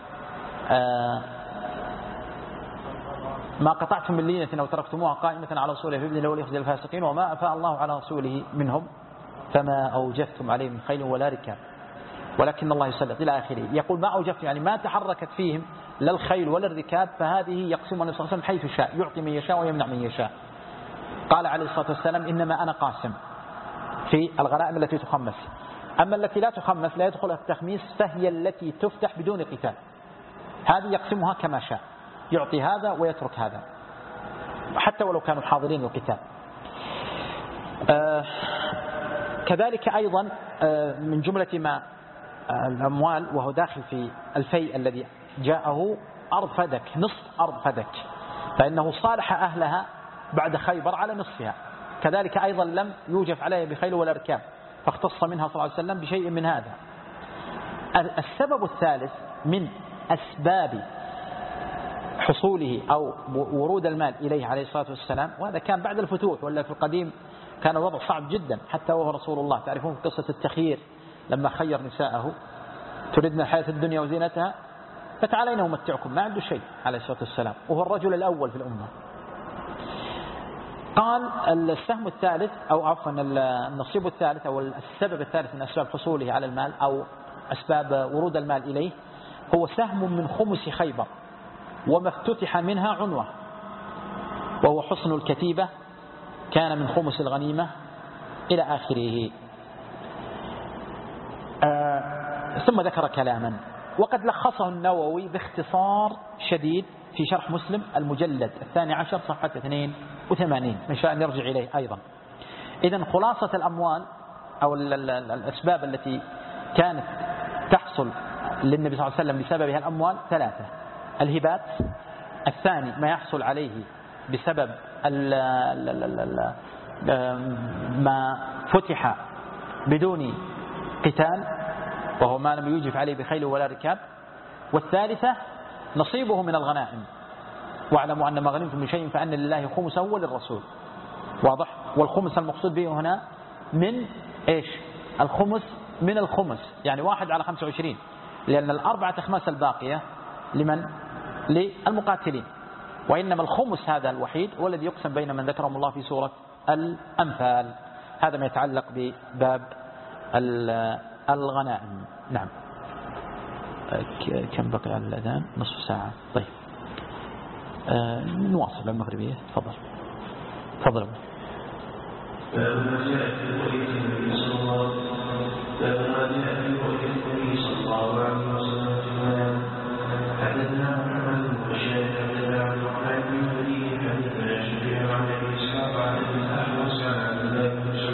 ما قطعتم من لينة أو تركتموها قائمة على رسوله فبإذن الله وليخزي الفاسقين وما أفاء الله على رسوله منهم فما أوجفتم عليه من خيل ولا ركاب ولكن الله يسلط إلى آخره. يقول ما أوجفتم يعني ما تحركت فيهم لا الخيل ولا الركاب، فهذه يقسمها النبي صلى الله عليه وسلم حيث شاء، يعطي من يشاء ويمنع من يشاء. قال عليه الصلاة والسلام إنما أنا قاسم في الغنائم التي تخمس، أما التي لا تخمس لا يدخلها التخميس فهي التي تفتح بدون قتال، هذه يقسمها كما شاء، يعطي هذا ويترك هذا حتى ولو كانوا حاضرين القتال. كذلك أيضا من جملة ما الأموال وهو داخل في الفيء الذي جاءه أرض فدك، نصف أرض فدك، فإنه صالح أهلها بعد خيبر على نصفها، كذلك أيضا لم يوجف عليها بخيل ولا ركاب فاختص منها صلى الله عليه وسلم بشيء من هذا. السبب الثالث من أسباب حصوله أو ورود المال إليه عليه الصلاة والسلام، وهذا كان بعد الفتوح، ولا في القديم كان الوضع صعب جدا حتى وهو رسول الله. تعرفون قصة التخيير لما خير نساءه: تردن الحياة الدنيا وزينتها فتعالينا أمتعكم، ما عنده شيء عليه الصلاة والسلام، وهو الرجل الأول في الأمة. قال السهم الثالث أو عفوا النصيب الثالث أو السبب الثالث من أسباب حصوله على المال أو أسباب ورود المال إليه هو سهم من خمس خيبر وما افتتح منها عنوة، وهو حصن الكتيبة كان من خمس الغنيمة إلى آخره. ثم ذكر كلاما وقد لخصه النووي باختصار شديد في شرح مسلم المجلد 12 صفحة 82، من شاء أن يرجع إليه أيضا. إذن خلاصة الأموال أو الأسباب التي كانت تحصل للنبي صلى الله عليه وسلم بسببها الأموال 3: الهبات، الثاني ما يحصل عليه بسبب ما فتح بدون قتال وهو ما لم يوجف عليه بخيل ولا ركاب، والثالثة نصيبه من الغنائم. واعلموا أن ما غنمتم من شيء فأن لله خمسه وللرسول، واضح؟ والخمس المقصود به هنا من إيش؟ الخمس من الخمس، يعني 1 على 25، لأن 4 أخماس الباقية لمن؟ للمقاتلين، وإنما الخمس هذا الوحيد هو الذي يقسم بين من ذكرهم الله في سورة الأنفال. هذا ما يتعلق بباب الغنائم. نعم. كم بقي على الأذان؟ نصف ساعة. طيب نواصل المغربية. تفضل. باب ما جاء في رؤية النبي صلى الله عليه وسلم في المنام. حدثنا محمد بن بشار حدثنا عن الرحمن بن مهدي حدثنا شفيع عن ابي اسحاق عن ابي الاحوص عن عبد الله بن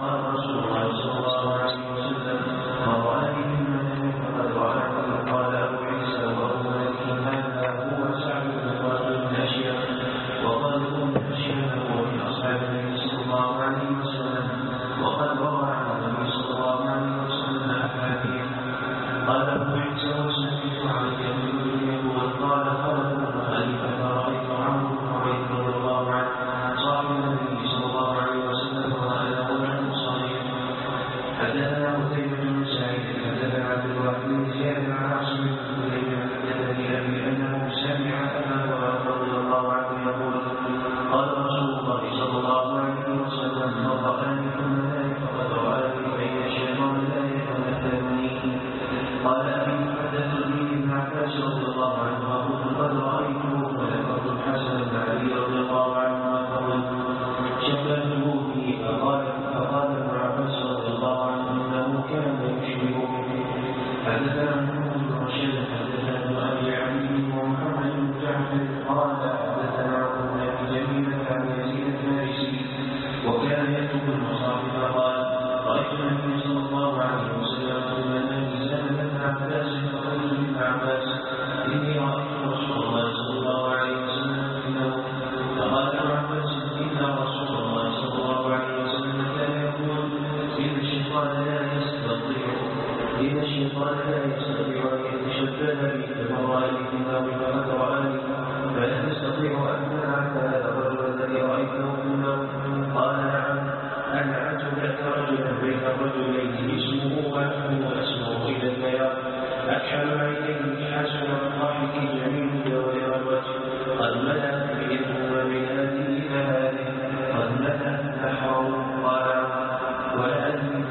قال رسول الله صلى الله عليه وسلم: من رآني في المنام فقد رآني. قال أبو عيسى: وأبو مالك هذا هو سعد بن وائل بن أشياء. وقال ابن أشياء هو من أصحاب النبي صلى الله عليه وسلم، وقد روى عن النبي صلى الله عليه وسلم أحاديث. قال أبو عيسى: وسمعت عن اليمين يقول: قال خالد بن خليفة فرأيت عمرو بن عبيد رضي الله عنه صاحب النبي صلى الله عليه وسلم وأنا وجه صغير. حدثنا قتيبة بن سعيد حدثنا عبد الواحد بن زياد عن عاصم بن سليم حدثني أبي أنه سمع أبا هريرة رضي الله عنه يقول: قال رسول الله صلى الله عليه وسلم: من رآني في المنام فقد رآني، فإن الشيطان لا يتمثلني. قال أبي حدثني ابن عباس رضي الله عنه يقول: قد رأيته وذكرت الحسن بن علي رضي الله عنه يقول: شبهته به. فقال ابن عباس رضي الله عنه: إنه كان يشبهه. حدثنا محمد بن رشيد حدثنا ابن أبي عبد ومحمد بن جعفر قال حدثنا عبد بن أبي جميل عن يزيد الفارسي وكان يكتب المصاحف قال: رأيت النبي صلى الله عليه وسلم في المنام زاد ابن عباس فقلت لابن عباس: إني رأيت رسول الله صلى الله عليه وسلم في النوم. فقال ابن عباس: إن رسول الله صلى الله عليه وسلم كان يقول: إن الشيطان لا يستطيع أن يتشبه بي، فمن رآني في النوم فقد رآني، فلا تستطيع أن تنعت هذا الرجل الذي رأيته في النوم. قال: نعم، أنا أتبعت رجلا بين الرجلين اسمه وأنه أسمه إلى البياض، أكحل عينيه حسن الضحك جميل دوير الوجه، قد ملأت بيده من هذه إلى هذه، قد ملأت نحره. قال: ولا أدري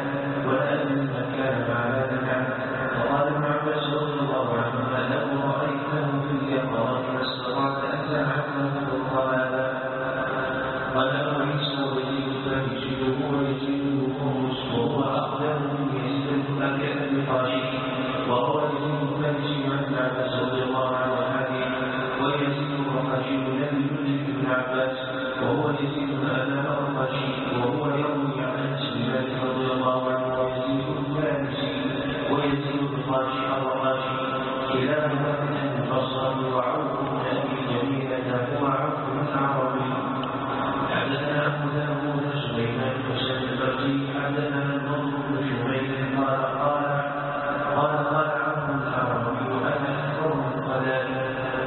ما كان مع هذا العبد. وقال ابن عباس رضي الله عنه: لو رأيته في اليقظة ما استطعت أن تعلمه فوق هذا. قال أبو عيسى: ويزيد الفارسي وهو يزيد الخمس وهو أقدم من يزيد الفارسي، وهو يزيد الفارسي عن ابن عباس رضي الله عنه حديث، ويزيد الرقاشي لم يدرك ابن عباس، وهو يزيد الآن الرقاشي وهو يروي عن أنس بن مالك رضي الله عنه، ويزيد الفارسي ويزيد الرقاشي كلاهما من أهل البصرة. وعوف بن أبي جميلة هو عوف بن عربي. حدثنا أبو داود سليمان بن البرزي حدثنا النضر بن شميل قال عمرو بن العربي: وأنا أكثر من قلائل.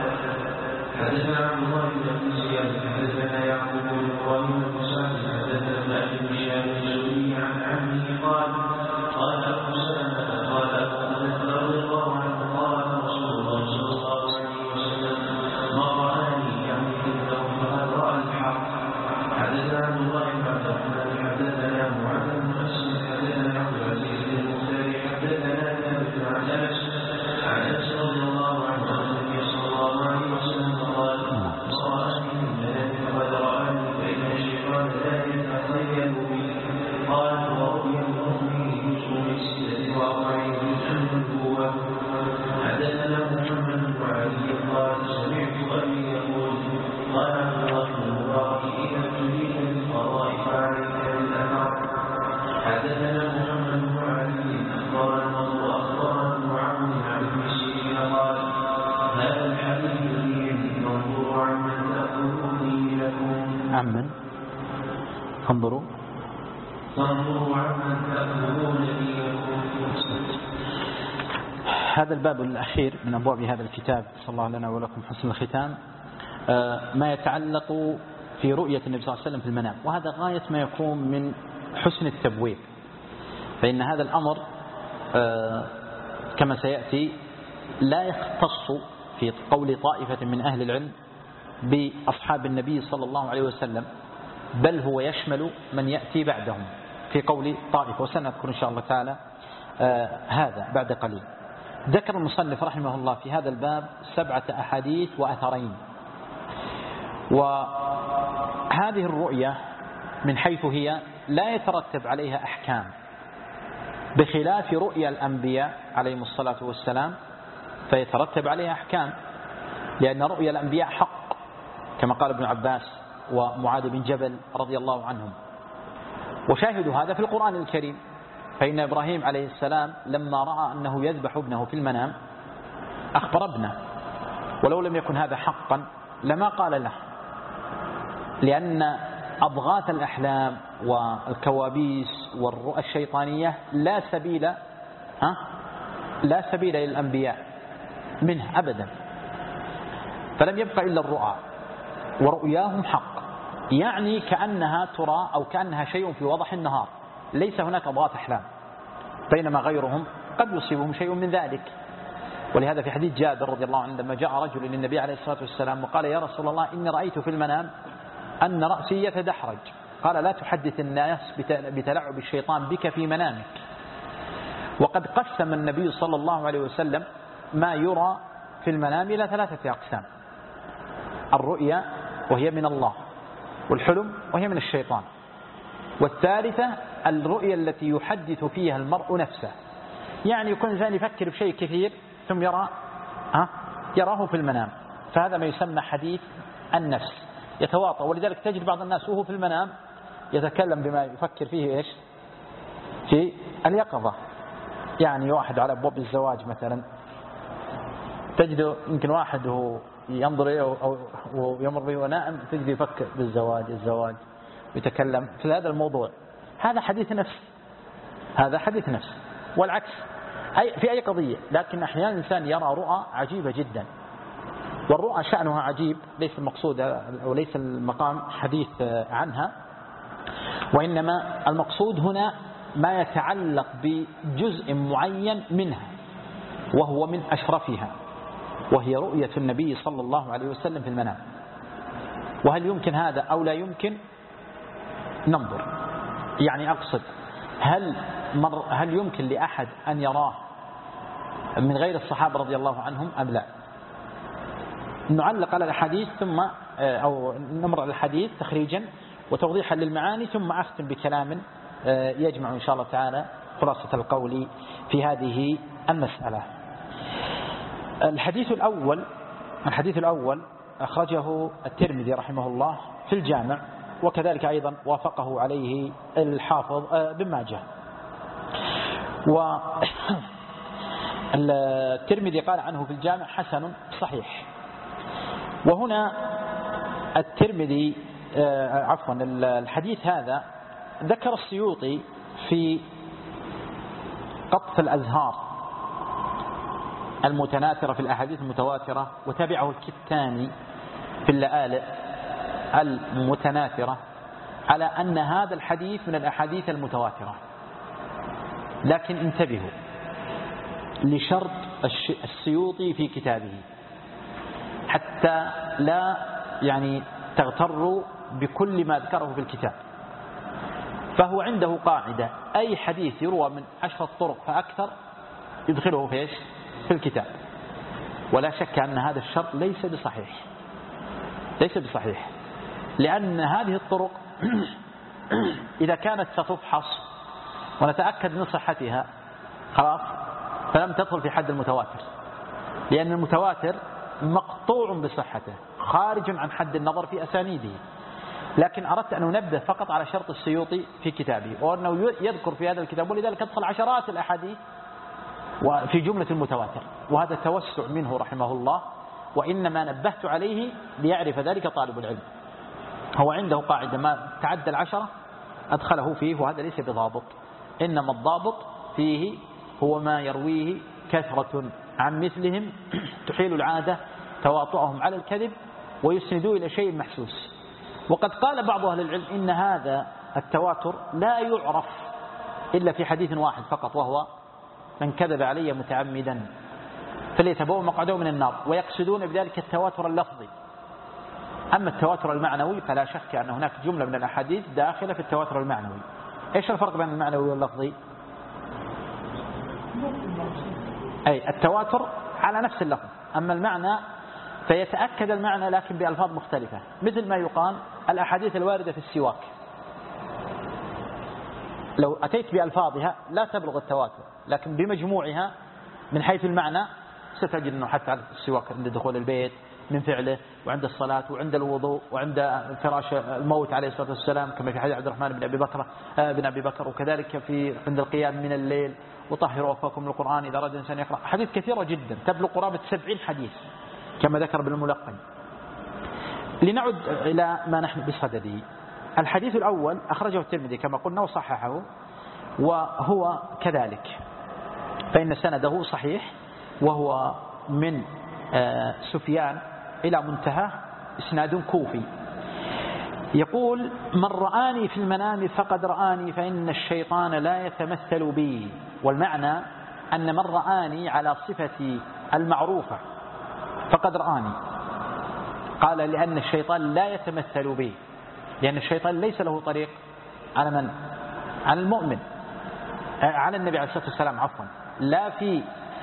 حدثنا عبد الله بن أبي زياد حدثنا يعقوب بن إبراهيم بن سعد حدثنا ابن أبي هشام الزهري عن عمه قال أبو سلمة قال أبو هريرة رضي الله عنه: قال رسول الله صلى الله عليه وسلم: من رآني يعني في النوم فقد رأى الحق. حدثنا عبد الله بن عبد الرحمن حدثنا معاذ بن مسلم حدثنا عبد العزيز بن المختار حدثنا ثابت عن أنس رضي الله عنه أن النبي صلى الله عليه وسلم قال: من رآني في المنام فقد رآني، فإن الشيطان لا يتخيل بي. قال: ورؤيا المؤمن جزء من 46 جزءا من النبوة. حدثنا محمد بن علي قال: سمعت أبي يقول: قال عبد الله بن المبارك: إذا ابتليت بالقضاء فعليك بالأثر. حدثنا محمد بن علي أخبرنا ابن عون عن ابن سيرين قال: هذا الحديث الذي منظور عمن تأخذوني لكم. عمن انظروا عمن تأخذونني لكم. هذا الباب الأخير من أبواب هذا الكتاب، صلى الله لنا ولكم حسن الختام، ما يتعلق في رؤية النبي صلى الله عليه وسلم في المنام، وهذا غاية ما يكون من حسن التبويب. فإن هذا الأمر كما سيأتي لا يختص في قول طائفة من أهل العلم بأصحاب النبي صلى الله عليه وسلم، بل هو يشمل من يأتي بعدهم في قول طائفة، وسنذكر إن شاء الله تعالى هذا بعد قليل. ذكر المصنف رحمه الله في هذا الباب 7 أحاديث وأثرين. وهذه الرؤية من حيث هي لا يترتب عليها أحكام، بخلاف رؤيا الأنبياء عليهم الصلاة والسلام فيترتب عليها أحكام، لأن رؤيا الأنبياء حق كما قال ابن عباس ومعاذ بن جبل رضي الله عنهم. وشاهد هذا في القرآن الكريم، فإن إبراهيم عليه السلام لما رأى أنه يذبح ابنه في المنام أخبر ابنه، ولو لم يكن هذا حقا لما قال له، لأن أضغاث الأحلام والكوابيس والرؤى الشيطانية لا سبيل للأنبياء منه أبدا، فلم يبقى إلا الرؤى، ورؤياهم حق، يعني كأنها ترى أو كأنها شيء في وضح النهار، ليس هناك أضغاث أحلام، بينما غيرهم قد يصيبهم شيء من ذلك. ولهذا في حديث جابر رضي الله عنه لما جاء رجل للنبي عليه الصلاة والسلام وقال: يا رسول الله إني رأيت في المنام أن رأسي يتدحرج. قال: لا تحدث الناس بتلعب الشيطان بك في منامك. وقد قسم النبي صلى الله عليه وسلم ما يرى في المنام إلى 3 أقسام: الرؤيا وهي من الله، والحلم وهي من الشيطان، والثالثة الرؤيا التي يحدث فيها المرء نفسه، يعني يكون الإنسان يفكر بشيء كثير ثم يراه في المنام، فهذا ما يسمى حديث النفس، يتواطأ. ولذلك تجد بعض الناس وهو في المنام يتكلم بما يفكر فيه إيش في اليقظة، يعني واحد على أبواب الزواج مثلا، تجد يمكن واحد وهو ينظر أو يمر به ونائم تجد يفكر بالزواج ويتكلم في هذا الموضوع، هذا حديث نفس. والعكس في أي قضية، لكن أحيانا الإنسان يرى رؤى عجيبة جدا، والرؤى شأنها عجيب، ليس المقصود أو ليس المقام حديث عنها، وإنما المقصود هنا ما يتعلق بجزء معين منها، وهو من أشرفها، وهي رؤية النبي صلى الله عليه وسلم في المنام. وهل يمكن هذا أو لا يمكن؟ ننظر، يعني أقصد هل يمكن لأحد أن يراه من غير الصحابة رضي الله عنهم أم لا؟ نعلق على الحديث ثم أو نمر على الحديث تخريجا وتوضيحا للمعاني، ثم أختم بكلام يجمع إن شاء الله تعالى خلاصة القول في هذه المسألة. الحديث الأول أخرجه الترمذي رحمه الله في الجامع، وكذلك أيضا وافقه عليه الحافظ بن ماجه. والترمذي قال عنه في الجامع حسن صحيح. وهنا الترمذي الحديث هذا ذكر السيوطي في قطف الأزهار المتناثرة في الأحاديث المتواترة، وتبعه الكتاني في اللآلئ المتناثرة، على أن هذا الحديث من الأحاديث المتواترة. لكن انتبهوا لشرط السيوطي في كتابه حتى لا تغتروا بكل ما ذكره في الكتاب، فهو عنده قاعدة: أي حديث يروى من 10 طرق فأكثر يدخله في الكتاب. ولا شك أن هذا الشرط ليس بصحيح، لأن هذه الطرق إذا كانت ستفحص ونتأكد من صحتها خلاص فلم تدخل في حد المتواتر، لأن المتواتر مقطوع بصحته خارج عن حد النظر في أسانيده. لكن أردت أن ننبه فقط على شرط السيوطي في كتابه، وأنه يذكر في هذا الكتاب ولذلك أدخل عشرات الأحاديث وفي جملة المتواتر، وهذا توسع منه رحمه الله، وإنما نبهت عليه ليعرف ذلك طالب العلم. هو عنده قاعدة: ما تعدى 10 أدخله فيه، وهذا ليس بضابط، إنما الضابط فيه هو ما يرويه كثرة عن مثلهم تحيل العادة تواطؤهم على الكذب ويسندوه إلى شيء محسوس. وقد قال بعض أهل العلم إن هذا التواتر لا يعرف إلا في حديث واحد فقط، وهو: من كذب علي متعمدا فليتبوأ مقعده من النار، ويقصدون بذلك التواتر اللفظي. أما التواتر المعنوي فلا شك أن هناك جملة من الأحاديث داخلة في التواتر المعنوي. إيش الفرق بين المعنوي واللفظي؟ أي التواتر على نفس اللفظ، أما المعنى فيتأكد المعنى لكن بألفاظ مختلفة، مثل ما يقال الأحاديث الواردة في السواك، لو أتيت بألفاظها لا تبلغ التواتر، لكن بمجموعها من حيث المعنى ستجد أنه حتى على السواك عند دخول البيت، من فعله، وعند الصلاة وعند الوضوء وعند فراش الموت عليه الصلاة والسلام كما في حديث عبد الرحمن بن أبي بكر، وكذلك عند القيام من الليل وطهروا وفاكم للقرآن إذا أراد الإنسان يقرأ. حديث كثيرة جدا تبلغ قرابة 70 حديث كما ذكر ابن الملقن. لنعد إلى ما نحن بصدده. الحديث الأول أخرجه الترمذي كما قلنا وصححه، وهو كذلك فإن سنده صحيح، وهو من سفيان إلى منتهى إسناد كوفي. يقول: من رآني في المنام فقد رآني فإن الشيطان لا يتمثل بي. والمعنى أن من رآني على صفتي المعروفة فقد رآني. قال: لأن الشيطان لا يتمثل بي، لأن الشيطان ليس له طريق على من؟ على المؤمن، على النبي عليه الصلاة والسلام عفوا، لا في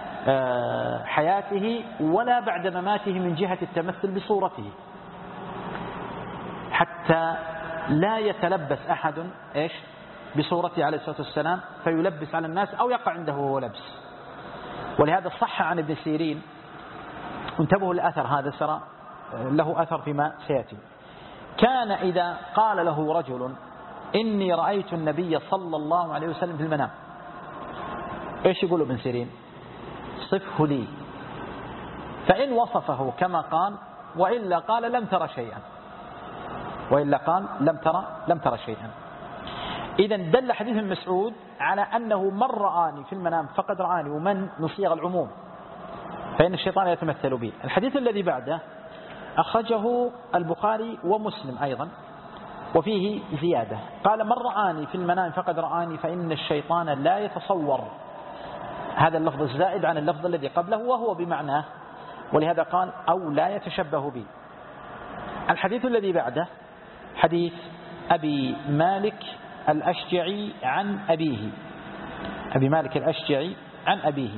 حياته ولا بعد مماته من جهة التمثل بصورته، حتى لا يتلبس أحد بصورته عليه الصلاة والسلام فيلبس على الناس أو يقع عنده هو لبس. ولهذا صح عن ابن سيرين، انتبهوا الأثر هذا سرى له أثر فيما سيأتي، كان إذا قال له رجل: إني رأيت النبي صلى الله عليه وسلم في المنام، إيش يقول ابن سيرين؟ صفه لي، فإن وصفه كما قال وإلا قال لم ترى شيئا، وإلا قال لم ترى شيئا. إذن دل حديث ابن مسعود على أنه من رآني في المنام فقد رآني، ومن نصيغ العموم فإن الشيطان يتمثل به. الحديث الذي بعده أخرجه البخاري ومسلم أيضا، وفيه زيادة، قال: من رآني في المنام فقد رآني فإن الشيطان لا يتصور. هذا اللفظ الزائد عن اللفظ الذي قبله وهو بمعناه، ولهذا قال: أو لا يتشبه بي. الحديث الذي بعده حديث أبي مالك الأشجعي عن أبيه، أبي مالك الأشجعي عن أبيه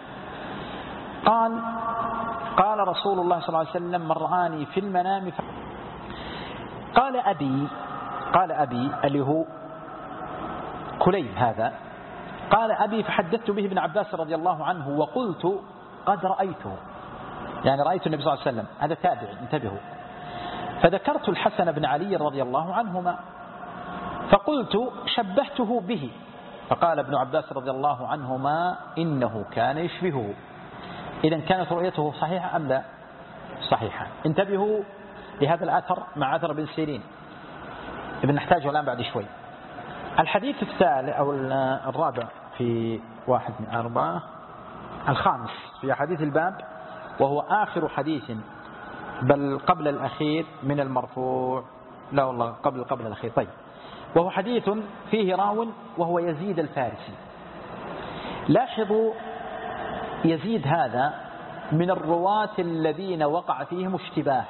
قال: قال رسول الله صلى الله عليه وسلم: من رآني في المنام قال أبي اللي هو كليب هذا، قال أبي فحدثت به ابن عباس رضي الله عنه وقلت قد رأيته، يعني رأيت النبي صلى الله عليه وسلم. هذا تابعي، انتبهوا. فذكرت الحسن بن علي رضي الله عنهما فقلت شبهته به، فقال ابن عباس رضي الله عنهما: إنه كان يشبهه. إذن كانت رؤيته صحيحة أم لا؟ صحيحة. انتبهوا لهذا الأثر مع أثر ابن سيرين، ابن نحتاجه الآن بعد شوي. الحديث الثالث أو الرابع في 1 من 4 الخامس في حديث الباب، وهو آخر حديث بل قبل الأخير من المرفوع، لا والله قبل الأخير. طيب، وهو حديث فيه راو وهو يزيد الفارسي. لاحظوا يزيد هذا من الرواة الذين وقع فيهم اشتباه.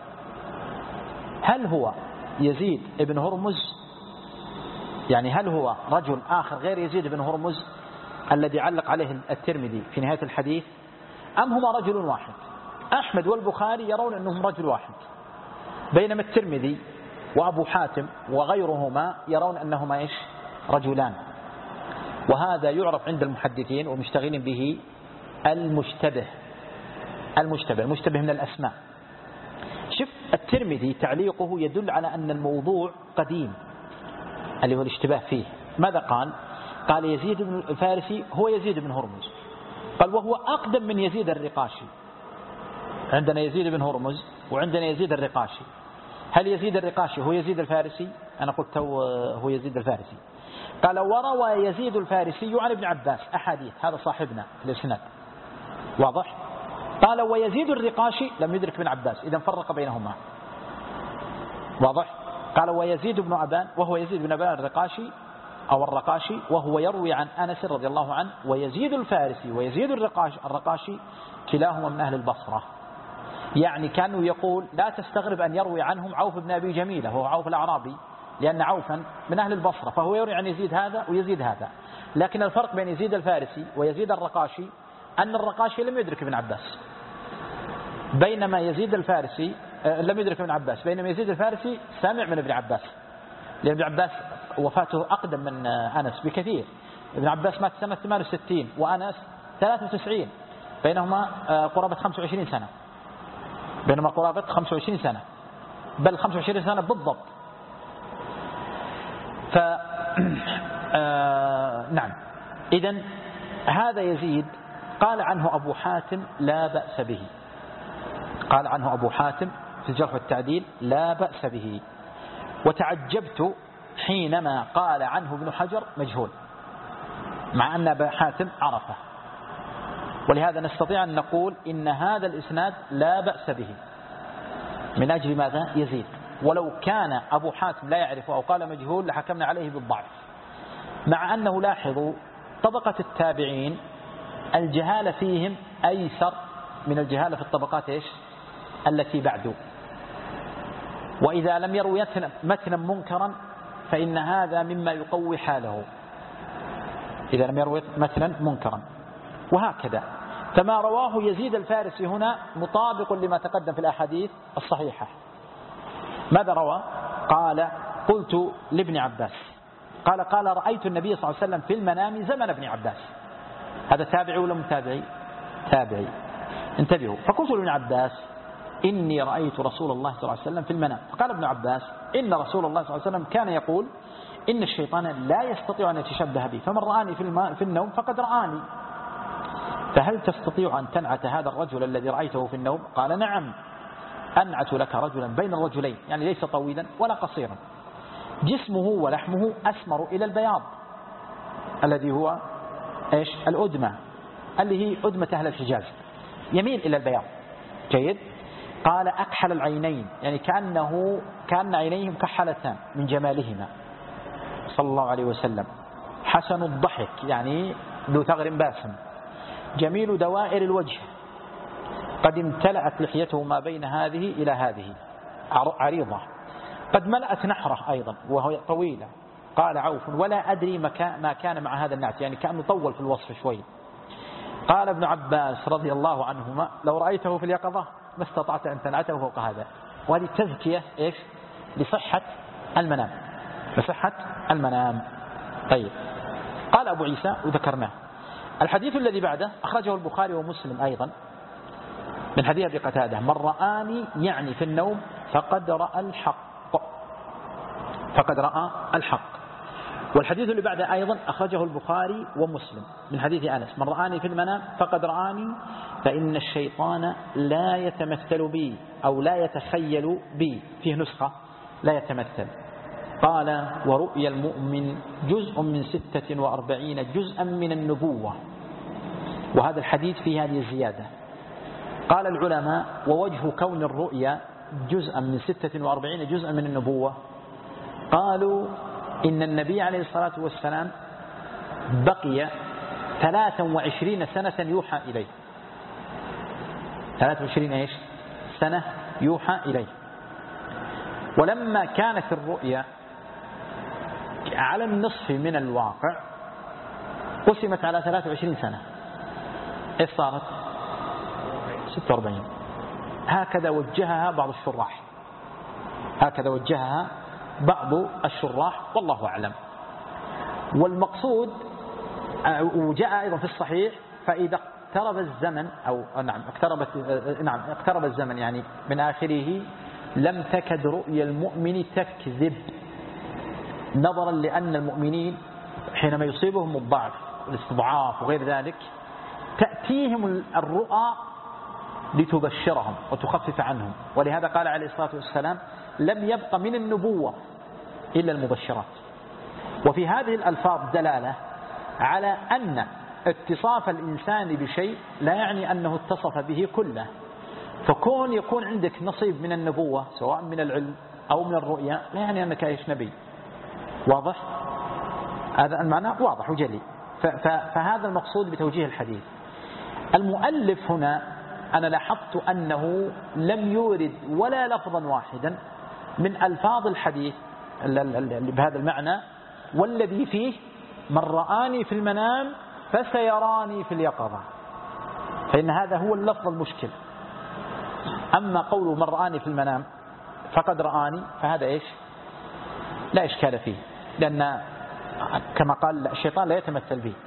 هل هو يزيد ابن هرمز؟ يعني هل هو رجل آخر غير يزيد بن هرمز الذي علق عليه الترمذي في نهاية الحديث، أم هما رجل واحد؟ أحمد والبخاري يرون أنهم رجل واحد، بينما الترمذي وأبو حاتم وغيرهما يرون أنهما رجلان. وهذا يعرف عند المحدثين ومشتغلين به المشتبه من الأسماء. شوف الترمذي تعليقه يدل على أن الموضوع قديم اللي هو الاشتباه فيه. ماذا قال؟ قال يزيد بن الفارسي هو يزيد بن هرمز، قال وهو أقدم من يزيد الرقاشي. عندنا يزيد بن هرمز وعندنا يزيد الرقاشي. هل يزيد الرقاشي هو يزيد الفارسي؟ أنا قلت هو يزيد الفارسي. قال وروى يزيد الفارسي عن ابن عباس أحاديث، هذا صاحبنا في الإسناد، واضح؟ قال ويزيد الرقاشي لم يدرك ابن عباس، إذا فرق بينهما، واضح؟ قال ويزيد بن أبان وهو يزيد بن أبان الرقاشي أو الرقاشي، وهو يروي عن أنس رضي الله عنه. ويزيد الفارسي ويزيد الرقاشي كلاهما من أهل البصرة. يعني كانوا يقول لا تستغرب أن يروي عنهم عوف بن أبي جميلة، هو عوف الأعرابي، لأن عوفا من أهل البصرة، فهو يروي عن يزيد هذا ويزيد هذا. لكن الفرق بين يزيد الفارسي ويزيد الرقاشي أن الرقاشي لم يدرك ابن عباس، بينما يزيد الفارسي لم يدرك ابن عباس، بينما يزيد الفارسي سامع من ابن عباس، لأن ابن عباس وفاته أقدم من أنس بكثير. ابن عباس مات سنة 68 وأنس 93، بينهما قرابة 25 سنة. بينما قرابة 25 سنة، بل 25 سنة بالضبط. نعم. إذن هذا يزيد قال عنه أبو حاتم لا بأس به، قال عنه أبو حاتم في الجرح والتعديل لا بأس به. وتعجبت حينما قال عنه ابن حجر مجهول، مع أن أبا حاتم عرفه. ولهذا نستطيع أن نقول إن هذا الإسناد لا بأس به من أجل ماذا؟ يزيد. ولو كان أبو حاتم لا يعرفه أو قال مجهول لحكمنا عليه بالضعف، مع أنه لاحظوا طبقة التابعين الجهالة فيهم أيسر من الجهالة في الطبقات التي بعده. وإذا لم يروا متنا منكرا فإن هذا مما يقوي حاله، إذا لم يروا متنا منكرا. وهكذا فما رواه يزيد الفارسي هنا مطابق لما تقدم في الأحاديث الصحيحة. ماذا روى؟ قال قلت لابن عباس، قال رأيت النبي صلى الله عليه وسلم في المنام زمن ابن عباس. هذا تابعي ولا متابعي؟ تابعي. انتبهوا. فقلت لابن عباس إني رأيت رسول الله صلى الله عليه وسلم في المنام. فقال ابن عباس إن رسول الله صلى الله عليه وسلم كان يقول إن الشيطان لا يستطيع أن يتشبه بي، فمن رآني في النوم فقد رآني. فهل تستطيع أن تنعت هذا الرجل الذي رأيته في النوم؟ قال نعم، أنعت لك رجلا بين الرجلين، يعني ليس طويلا ولا قصيرا، جسمه ولحمه أسمر إلى البياض، الذي هو الأدمة، اللي هي أدمة أهل الحجاز، يميل إلى البياض. جيد. قال أكحل العينين، يعني كأن عينيه مكحلتان من جمالهما صلى الله عليه وسلم. حسن الضحك، يعني ذو ثغر باسم. جميل دوائر الوجه، قد امتلأت لحيته ما بين هذه إلى هذه عريضة، قد ملأت نحره أيضا وهو طويلة. قال عوف ولا أدري ما كان مع هذا النعت، يعني كأنه طول في الوصف شوي. قال ابن عباس رضي الله عنهما لو رأيته في اليقظة ما استطعت أن تنعته فوق هذا. وهذه تزكية لصحة المنام، لصحة المنام. طيب. قال أبو عيسى وذكرناه. الحديث الذي بعده أخرجه البخاري ومسلم أيضا من حديث أبي قتادة من رآني يعني في النوم فقد رأى الحق، فقد رأى الحق. والحديث اللي بعده أيضا أخرجه البخاري ومسلم من حديث أنس من رآني في المنام فقد رآني فإن الشيطان لا يتمثل بي أو لا يتخيل بي، فيه نسخة لا يتمثل. قال ورؤيا المؤمن جزء من 46 جزءا من النبوة. وهذا الحديث فيه هذه الزيادة. قال العلماء ووجه كون الرؤيا جزءا من 46 جزءا من النبوة، قالوا إن النبي عليه الصلاة والسلام بقي 23 سنة يوحى إليه، 23 سنة يوحى إليه. ولما كانت الرؤيا على النصف من الواقع قسمت على 23 سنة، إيش صارت؟ 46. هكذا وجهها بعض الشراح، هكذا وجهها بعض الشراح والله أعلم. والمقصود وجاء أيضا في الصحيح فإذا اقترب الزمن أو اقترب الزمن يعني من آخره لم تكد رؤيا المؤمن تكذب، نظرا لأن المؤمنين حينما يصيبهم الضعف والاستضعاف وغير ذلك تأتيهم الرؤى لتبشرهم وتخفف عنهم. ولهذا قال عليه الصلاة والسلام لم يبق من النبوة إلا المبشرات. وفي هذه الألفاظ دلالة على أن اتصاف الإنسان بشيء لا يعني أنه اتصف به كله. فكون يكون عندك نصيب من النبوة سواء من العلم أو من الرؤيا لا يعني أنك نبي. واضح؟ هذا المعنى واضح وجلي. فهذا المقصود بتوجيه الحديث. المؤلف هنا أنا لاحظت أنه لم يورد ولا لفظا واحدا من ألفاظ الحديث بهذا المعنى والذي فيه من رآني في المنام فسيراني في اليقظة، فإن هذا هو اللفظ المشكل. أما قوله من رآني في المنام فقد رآني فهذا لا إشكال فيه، لأن كما قال الشيطان لا يتمثل به.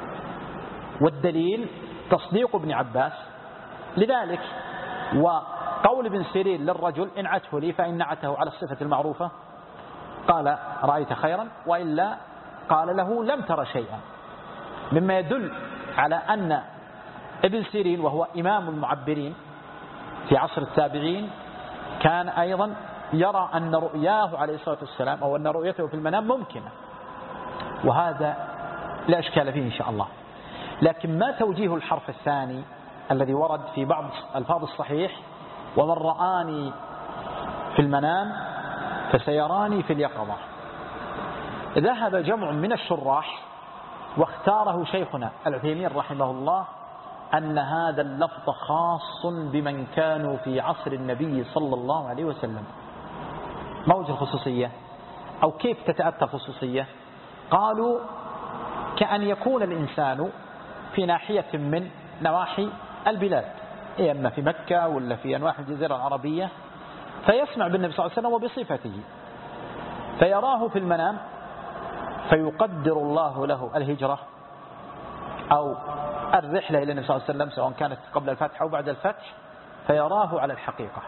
والدليل تصديق ابن عباس لذلك. قول ابن سيرين للرجل إن عته لي فإن نعته على الصفة المعروفة قال رأيت خيرا، وإلا قال له لم تر شيئا، مما يدل على أن ابن سيرين وهو إمام المعبرين في عصر التابعين كان أيضا يرى أن رؤياه عليه الصلاة والسلام أو أن رؤيته في المنام ممكنة، وهذا لا إشكال فيه إن شاء الله. لكن ما توجيه الحرف الثاني الذي ورد في بعض الفاظ الصحيح ومن رآني في المنام فسيراني في اليقظة؟ ذهب جمع من الشراح واختاره شيخنا العثيمين رحمه الله أن هذا اللفظ خاص بمن كانوا في عصر النبي صلى الله عليه وسلم. ما وجه الخصوصية أو كيف تتأتى الخصوصية؟ قالوا كأن يكون الإنسان في ناحية من نواحي البلاد، إما في مكة ولا في أنواع الجزيرة العربية، فيسمع بالنبي صلى الله عليه وسلم وبصفته، فيراه في المنام، فيقدر الله له الهجرة أو الرحلة إلى النبي صلى الله عليه وسلم سواء كانت قبل الفتح أو بعد الفتح، فيراه على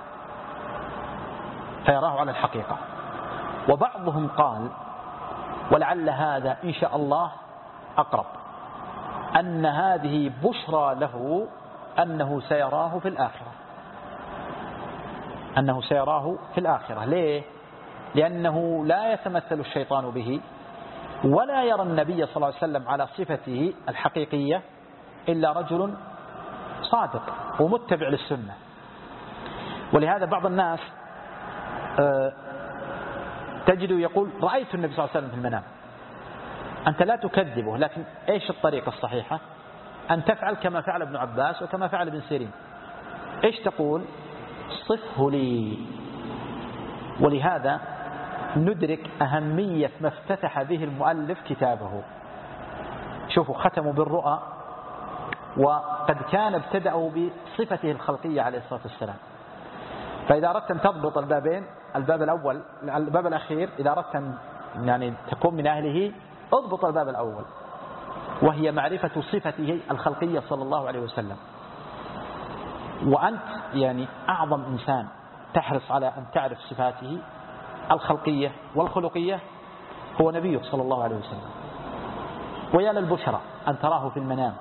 الحقيقة. وبعضهم قال ولعل هذا إن شاء الله أقرب، أن هذه بشرى له أنه سيراه في الآخرة. ليه؟ لأنه لا يتمثل الشيطان به ولا يرى النبي صلى الله عليه وسلم على صفته الحقيقية إلا رجل صادق ومتبع للسنة. ولهذا بعض الناس تجد يقول رأيت النبي صلى الله عليه وسلم في المنام. أنت لا تكذبه، لكن إيش الطريقة الصحيحة؟ أن تفعل كما فعل ابن عباس وكما فعل ابن سيرين. إيش تقول؟ صفه لي. ولهذا ندرك أهمية ما افتتح به المؤلف كتابه. شوفوا ختموا بالرؤى، وقد كان ابتدأوا بصفته الخلقية عليه الصلاة والسلام. فإذا أردت أن تضبط البابين، الباب الأخير إذا أردت أن يعني تكون من أهله، اضبط الباب الأول، وهي معرفة صفته الخلقية صلى الله عليه وسلم. وأنت يعني أعظم إنسان تحرص على أن تعرف صفاته الخلقية والخلقية هو نبيه صلى الله عليه وسلم. ويا للبشرى أن تراه في المنام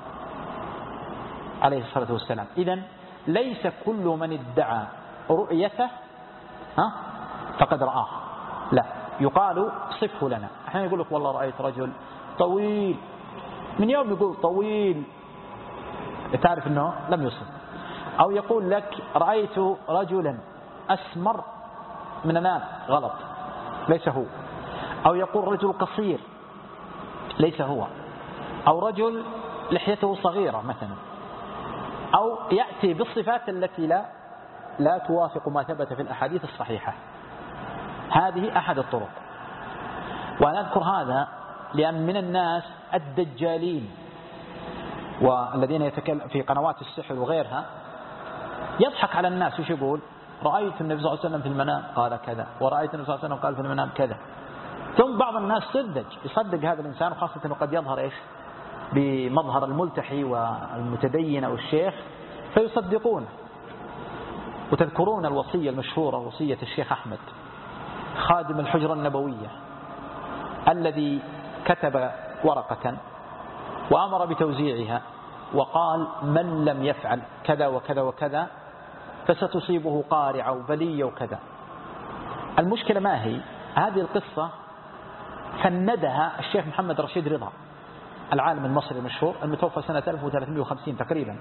عليه الصلاة والسلام. إذن ليس كل من ادعى رؤيته فقد رآه، لا، يقال صفه لنا. أحيانا يقول لك والله رأيت رجل طويل، من يوم يقول طويل تعرف أنه لم يصف. أو يقول لك رأيت رجلا أسمر من المنام، غلط، ليس هو. أو يقول رجل قصير، ليس هو. أو رجل لحيته صغيرة مثلا، أو يأتي بالصفات التي لا توافق ما ثبت في الأحاديث الصحيحة. هذه أحد الطرق. وأنا أذكر هذا لأن من الناس الدجالين والذين يتكلم في قنوات السحر وغيرها يضحك على الناس، وش يقول؟ رأيت النبي صلى الله عليه وسلم في المنام قال كذا، ورأيت النبي صلى الله عليه وسلم قال في المنام كذا. ثم بعض الناس يصدق هذا الإنسان، وخاصة أنه قد يظهر إيش بمظهر الملتحي والمتدين أو الشيخ، فيصدقونه. وتذكرون الوصية المشهورة، وصية الشيخ أحمد خادم الحجرة النبوية الذي كتب ورقة وأمر بتوزيعها وقال من لم يفعل كذا وكذا وكذا فستصيبه قارعة وبلية وكذا. المشكلة ما هي؟ هذه القصة فندها الشيخ محمد رشيد رضا العالم المصري المشهور المتوفى سنة 1350 تقريبا.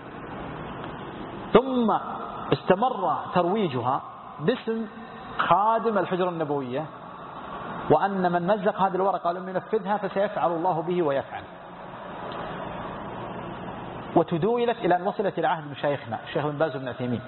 ثم استمر ترويجها باسم خادم الحجرة النبوية، وأن من مزق هذه الورقة لم ينفذها فسيفعل الله به ويفعل. وتدويلت إلى أن وصلت إلى عهد مشايخنا الشيخ بن باز بن عثيمين.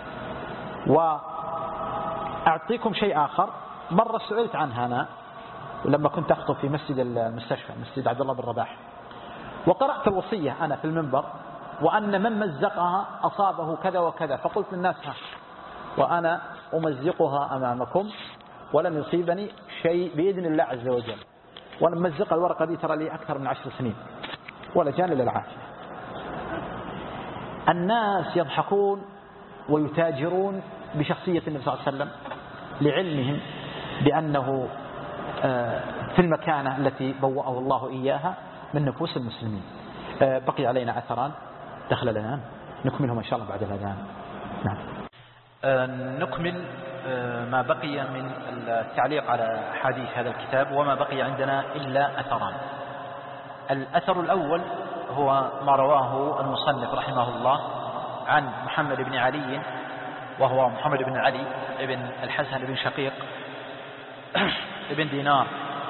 وأعطيكم شيء آخر، مرة سئلت عنها أنا لما كنت أخطب في مسجد المستشفى، مسجد عبد الله بن رباح، وقرأت الوصية أنا في المنبر، وأن من مزقها أصابه كذا وكذا. فقلت للناس وأنا أمزقها أمامكم ولن يصيبني شيء بإذن الله عز وجل. وأنا مزق الورقة دي ترى لي أكثر من 10 سنين ولا جاني للعافية. الناس يضحكون ويتاجرون بشخصية النبي صلى الله عليه وسلم لعلمهم بأنه في المكانة التي بوأه الله إياها من نفوس المسلمين. بقي علينا أثران دخل الآن نكملهم إن شاء الله بعد الأذان. نعم. نكمل ما بقي من التعليق على حديث هذا الكتاب، وما بقي عندنا إلا أثران. الأثر الأول هو ما رواه المصنف رحمه الله عن محمد بن علي، وهو محمد بن علي بن الحسن بن شقيق ابن دينار،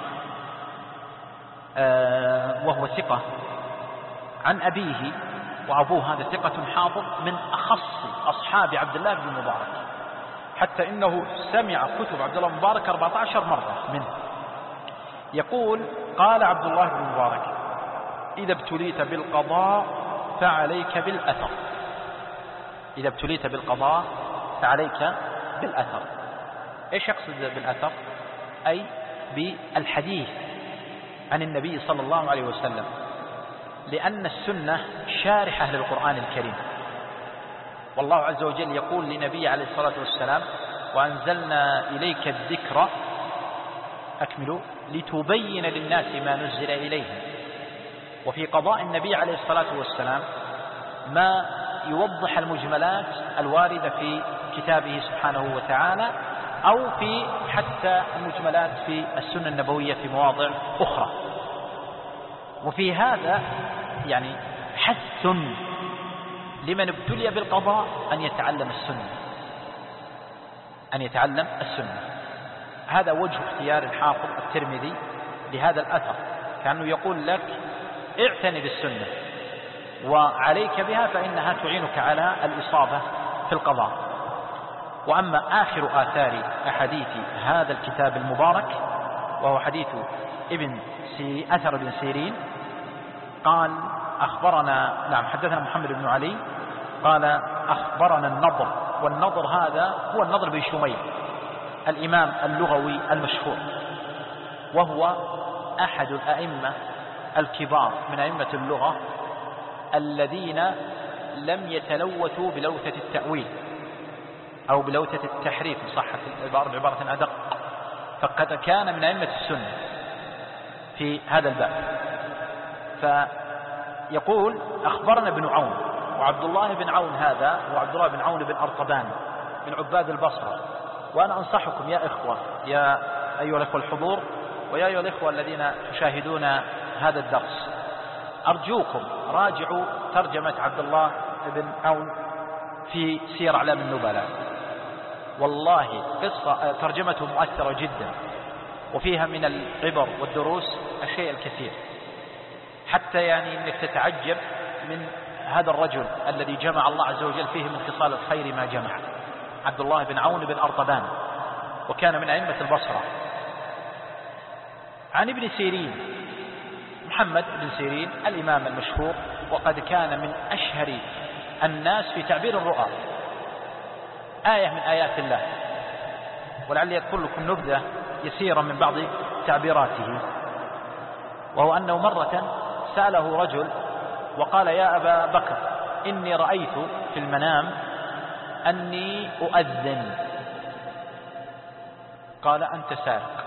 وهو ثقة، عن أبيه، وأبوه هذا ثقة حافظ من أخص أصحاب عبد الله بن المبارك، حتى إنه سمع كتب عبد الله بن المبارك 14 مرة منه. يقول: قال عبد الله بن المبارك: إذا ابتليت بالقضاء فعليك بالأثر. إذا ابتليت بالقضاء فعليك بالأثر. إيش يقصد بالأثر؟ أي بالحديث عن النبي صلى الله عليه وسلم، لأن السنة شارحة للقرآن الكريم، والله عز وجل يقول لنبي عليه الصلاة والسلام: وأنزلنا إليك الذكر أكملوا لتبين للناس ما نزل إليهم. وفي قضاء النبي عليه الصلاة والسلام ما يوضح المجملات الواردة في كتابه سبحانه وتعالى، أو في حتى المجملات في السنة النبوية في مواضع أخرى. وفي هذا يعني حث لمن ابتلي بالقضاء أن يتعلم السنة، أن يتعلم السنة. هذا وجه اختيار الحافظ الترمذي لهذا الأثر، كأنه يقول لك: اعتني بالسنة وعليك بها، فإنها تعينك على الإصابة في القضاء. وأما آخر آثار أحاديث هذا الكتاب المبارك، وهو حديث أثر ابن سيرين، قال: أخبرنا حدثنا محمد بن علي قال: أخبرنا النضر. والنضر هذا هو النضر بن شميل الإمام اللغوي المشهور، وهو أحد الأئمة الكبار من أئمة اللغة الذين لم يتلوثوا بلوثة التأويل أو بلوثة التحريف، صح بعبارة أدق، فقد كان من أئمة السنة في هذا الباب. فيقول: أخبرنا ابن عون. وعبد الله بن عون هذا هو عبد الله بن عون بن أرطبان من عباد البصرة. وأنا أنصحكم يا إخوة، يا أيها الإخوة الحضور، ويا أيها الإخوة الذين تشاهدون هذا الدرس، أرجوكم راجعوا ترجمة عبد الله بن عون في سير أعلام النبلاء. والله ترجمته مؤثرة جدا، وفيها من العبر والدروس الشيء الكثير، حتى يعني أنك تتعجب من هذا الرجل الذي جمع الله عز وجل فيه من خصال الخير ما جمع. عبد الله بن عون بن أرطبان، وكان من أئمة البصرة. عن ابن سيرين، محمد بن سيرين الإمام المشهور، وقد كان من أشهر الناس في تعبير الرؤى، آية من آيات الله. ولعلي أذكر لكم نبذة يسيرة من بعض تعبيراته، وهو أنه مرة سأله رجل وقال: يا أبا بكر، إني رأيت في المنام أني أؤذن. قال: أنت سارق.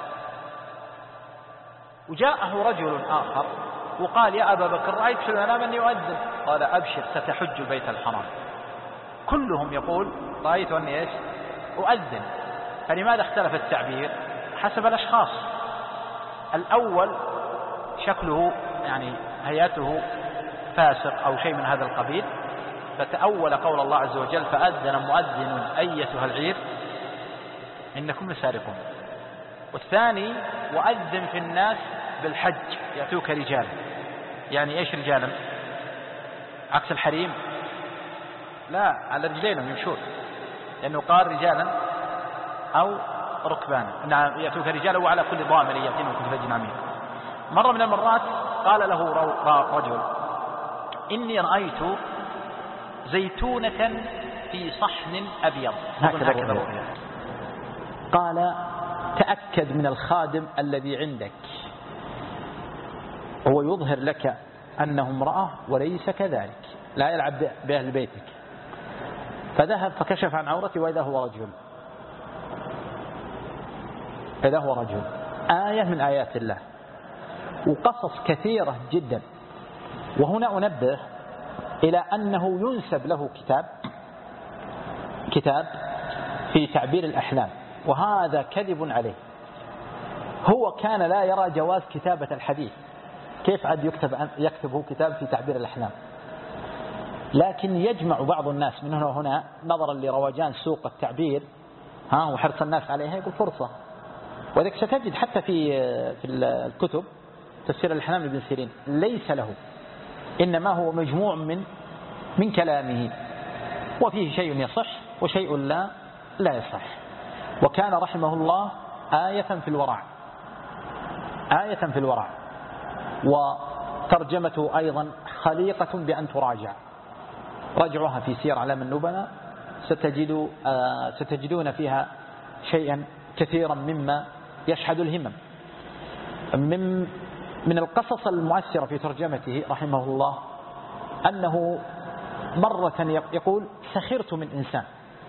وجاءه رجل آخر وقال: يا أبا بكر، رأيت في المنام أني أؤذن. قال: أبشر، ستحج البيت الحرام. كلهم يقول: رأيت أني إيش؟ أؤذن. فلماذا اختلف التعبير؟ حسب الأشخاص. الأول شكله يعني هيئته فاسق أو شيء من هذا القبيل، فتأول قول الله عز وجل: فأذن مؤذن أيتها العير إنكم لسارقون. والثاني: وأذن في الناس بالحج يأتوك رجالا. يعني إيش رجالا؟ عكس الحريم؟ لا، على رجلينهم يمشون، لأنه قال رجالا أو ركبانا، نعم، يأتوك رجالا وعلى كل ضامر يأتين من كل فج عميق. مرة من المرات قال له رجل: إني رأيت زيتونة في صحن أبيض. هكذا قال: تأكد من الخادم الذي عندك، هو يظهر لك أنه امرأة وليس كذلك، لا يلعب بأهل بيتك. فذهب فكشف عن عورته وإذا هو رجل، إذا هو رجل. آية من آيات الله، وقصص كثيرة جدا. وهنا أنبه إلى أنه ينسب له كتاب في تعبير الأحلام، وهذا كذب عليه. هو كان لا يرى جواز كتابة الحديث، كيف عاد يكتبه كتاب في تعبير الأحلام؟ لكن يجمع بعض الناس من هنا وهنا نظرا لروجان سوق التعبير وحرص الناس عليها، يقول فرصة. وذلك ستجد حتى في الكتب تفسير الأحلام لابن سيرين ليس له، إنما هو مجموع من كلامه، وفيه شيء يصح وشيء لا يصح. وكان رحمه الله آية في الورع، وترجمته أيضا خليقة بأن تراجع. رجعوها في سير أعلام النبلاء، ستجدون فيها شيئا كثيرا مما يشحذ الهمم. من القصص المؤثرة في ترجمته رحمه الله أنه مرة يقول: سخرت من إنسان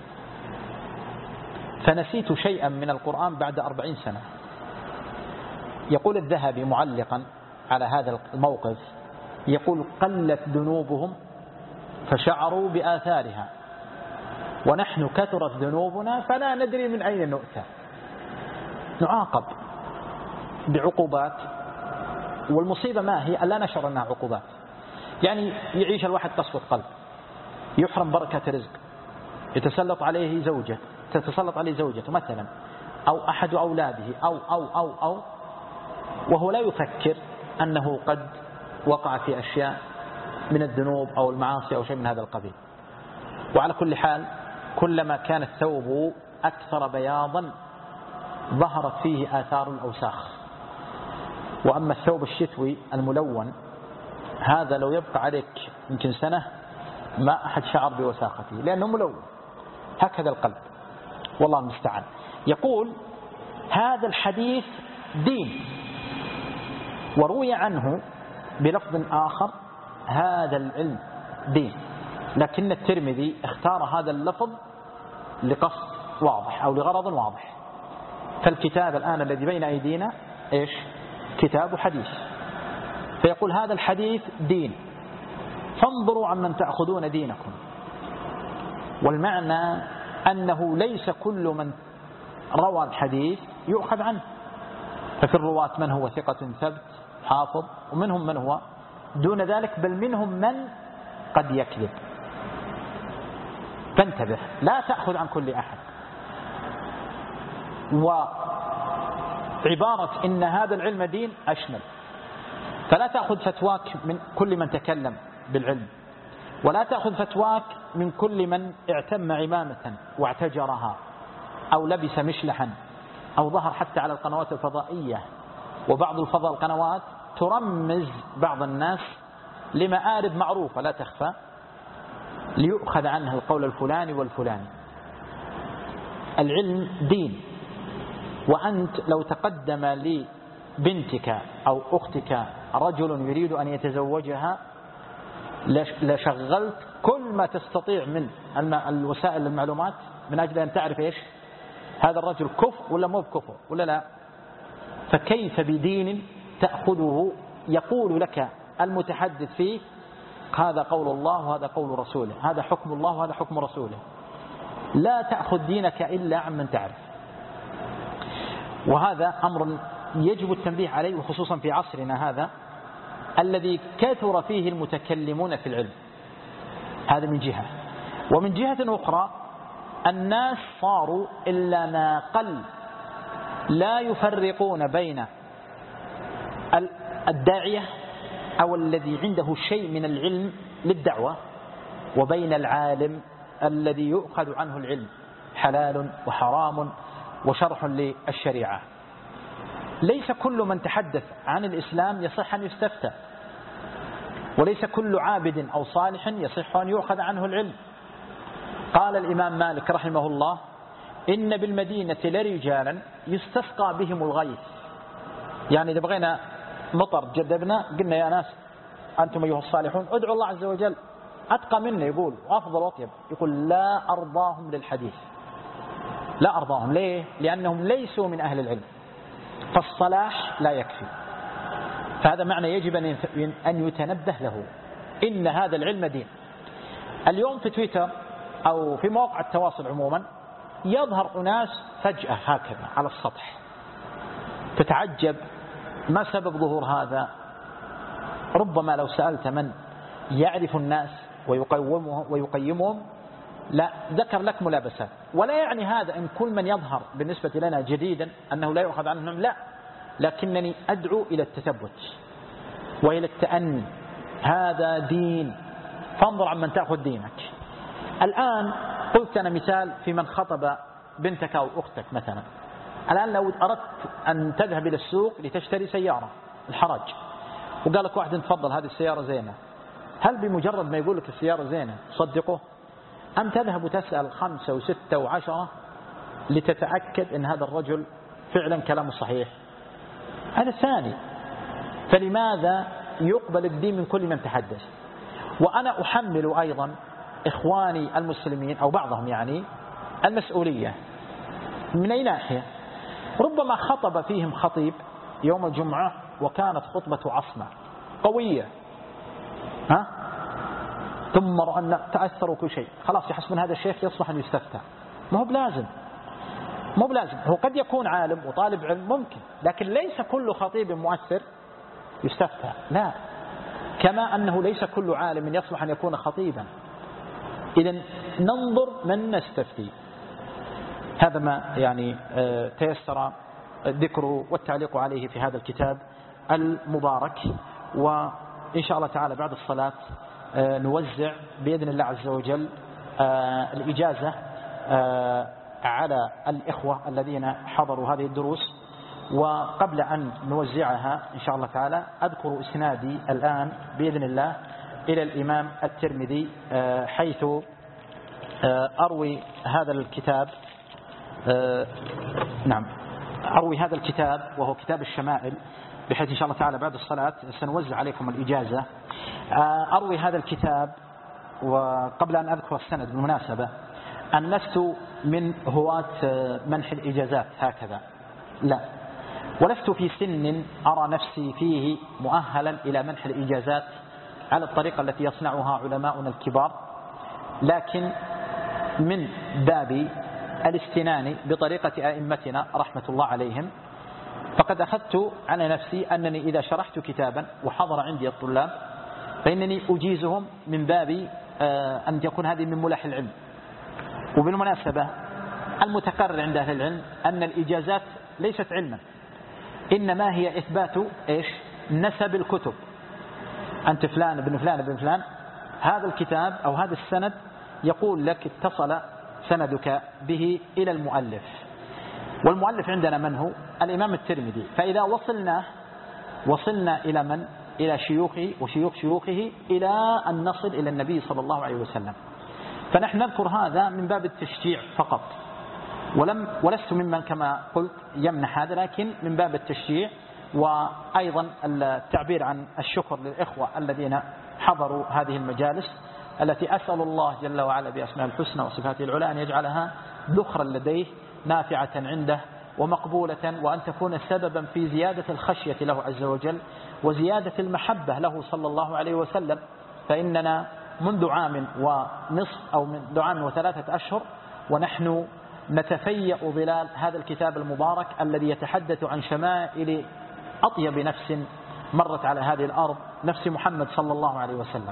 فنسيت شيئا من القرآن بعد 40 سنة. يقول الذهبي معلقا على هذا الموقف، يقول: قلت ذنوبهم فشعروا بآثارها، ونحن كثرت ذنوبنا فلا ندري من أين نؤتى. نعاقب بعقوبات، والمصيبة ما هي؟ ألا نشعر أنها عقوبات. يعني يعيش الواحد قسوة قلب، يحرم بركة رزق، يتسلط عليه زوجة، تتسلط عليه زوجته مثلا، أو أحد أولاده أو وهو لا يفكر أنه قد وقع في أشياء من الذنوب أو المعاصي أو شيء من هذا القبيل. وعلى كل حال كلما كان الثوب أكثر بياضا ظهرت فيه آثار الأوساخ. وأما الثوب الشتوي الملون هذا لو يبقى عليك يمكن سنة ما أحد شعر بوساخته لأنه ملون. هكذا القلب، والله المستعان. يقول: هذا الحديث دين. وروي عنه بلفظ آخر: هذا العلم دين. لكن الترمذي اختار هذا اللفظ لقصد واضح أو لغرض واضح. فالكتاب الآن الذي بين أيدينا إيش؟ كتاب حديث. فيقول: هذا الحديث دين، فانظروا عمن تأخذون دينكم. والمعنى أنه ليس كل من روى الحديث يؤخذ عنه، ففي الرواة من هو ثقة ثبت حافظ، ومنهم من هو دون ذلك، بل منهم من قد يكذب. فانتبه، لا تأخذ عن كل أحد. وعبارة إن هذا العلم دين أشمل، فلا تأخذ فتواك من كل من تكلم بالعلم، ولا تأخذ فتواك من كل من اعتم عمامة واعتجرها أو لبس مشلحا أو ظهر حتى على القنوات الفضائية. وبعض القنوات ترمز بعض الناس لمآرب معروفة لا تخفى ليؤخذ عنها القول الفلاني والفلاني. العلم دين. وأنت لو تقدم لبنتك أو أختك رجل يريد أن يتزوجها لشغلت كل ما تستطيع من الوسائل المعلومات من أجل أن تعرف إيش هذا الرجل كفء ولا مو بكفء ولا لا. فكيف بدين تأخذه يقول لك المتحدث فيه هذا قول الله وهذا قول رسوله، هذا حكم الله وهذا حكم رسوله. لا تأخذ دينك إلا عمن تعرف. وهذا أمر يجب التنبيه عليه، وخصوصا في عصرنا هذا الذي كثر فيه المتكلمون في العلم. هذا من جهة. ومن جهة أخرى الناس صاروا إلا ما قل لا يفرقون بين الداعية أو الذي عنده شيء من العلم للدعوة وبين العالم الذي يؤخذ عنه العلم حلال وحرام وشرح للشريعة. ليس كل من تحدث عن الإسلام يصح أن يستفتى، وليس كل عابد أو صالح يصح أن يؤخذ عنه العلم. قال الإمام مالك رحمه الله: إن بالمدينة لرجالا يستسقى بهم الغيث. يعني إذا بغينا مطر جدبنا قلنا يا ناس أنتم أيها الصالحون ادعوا الله عز وجل أتقى منه يقول وأفضل وأطيب، يقول لا أرضاهم للحديث، لا أرضاهم. ليه؟ لأنهم ليسوا من أهل العلم، فالصلاح لا يكفي. فهذا معنى يجب أن يتنبه له، إن هذا العلم دين. اليوم في تويتر أو في مواقع التواصل عموما يظهر أناس فجأة هكذا على السطح، تتعجب ما سبب ظهور هذا. ربما لو سألت من يعرف الناس ويقيمهم لا ذكر لك ملابسات. ولا يعني هذا إن كل من يظهر بالنسبة لنا جديدا أنه لا يؤخذ عنه، لا، لكنني أدعو إلى التثبت وإلى التأني. هذا دين، فانظر عمن تأخذ دينك. الآن قلت أنا مثال في من خطب بنتك أو أختك مثلا. الآن لو أردت أن تذهب إلى السوق لتشتري سيارة الحرج، وقال لك واحد تفضل هذه السيارة زينة، هل بمجرد ما يقول لك السيارة زينة تصدقه؟ أم تذهب وتسأل 5 و6 و10 لتتأكد أن هذا الرجل فعلا كلامه صحيح؟ هذا ثاني. فلماذا يقبل الدين من كل من تحدث؟ وأنا أحمل أيضا إخواني المسلمين أو بعضهم يعني المسؤولية. من أي ناحية؟ ربما خطب فيهم خطيب يوم الجمعة وكانت خطبة عصمة قوية، ثم أن تأثروا كل شيء، خلاص يحسبون هذا الشيخ يصلح أن يستفتى. ما هو بلازم، مو بلازم. هو قد يكون عالم وطالب علم ممكن، لكن ليس كل خطيب مؤثر يستفتى، لا. كما أنه ليس كل عالم يصلح أن يكون خطيبا. إذن ننظر من نستفتي. هذا ما يعني تيسر ذكره والتعليق عليه في هذا الكتاب المبارك. وإن شاء الله تعالى بعد الصلاة نوزع بإذن الله عز وجل الإجازة على الإخوة الذين حضروا هذه الدروس. وقبل أن نوزعها إن شاء الله تعالى أذكر إسنادي الآن بإذن الله إلى الإمام الترمذي، حيث أروي هذا الكتاب، نعم أروي هذا الكتاب وهو كتاب الشمائل، بحيث إن شاء الله تعالى بعد الصلاة سنوزع عليكم الإجازة. أروي هذا الكتاب. وقبل أن أذكر السند بالمناسبة، أن لست من هواة منح الإجازات هكذا، لا، ولست في سن أرى نفسي فيه مؤهلا إلى منح الإجازات على الطريقة التي يصنعها علماؤنا الكبار، لكن من باب الاستنان بطريقة أئمتنا رحمة الله عليهم، فقد أخذت على نفسي أنني إذا شرحت كتابا وحضر عندي الطلاب فإنني أجيزهم من باب أن تكون هذه من ملح العلم. وبالمناسبة المتقرر عند أهل العلم أن الإجازات ليست علما، إنما هي إثبات نسب الكتب. أنت فلان ابن فلان ابن فلان، هذا الكتاب أو هذا السند يقول لك اتصل سندك به إلى المؤلف، والمؤلف عندنا من هو؟ الإمام الترمذي. فإذا وصلنا إلى من؟ إلى شيوخه وشيوخ شيوخه إلى أن نصل إلى النبي صلى الله عليه وسلم. فنحن نذكر هذا من باب التشجيع فقط، ولست ممن كما قلت يمنح هذا، لكن من باب التشجيع وأيضا التعبير عن الشكر للإخوة الذين حضروا هذه المجالس، التي أسأل الله جل وعلا بأسماء الحسنى وصفاته العلى أن يجعلها ذخرا لديه نافعة عنده ومقبولة، وأن تكون سببا في زيادة الخشية له عز وجل وزيادة المحبة له صلى الله عليه وسلم. فإننا منذ عام ونصف أو منذ عام و3 أشهر ونحن نتفيأ ظلال هذا الكتاب المبارك الذي يتحدث عن شمائل أطيب نفس مرت على هذه الأرض، نفس محمد صلى الله عليه وسلم.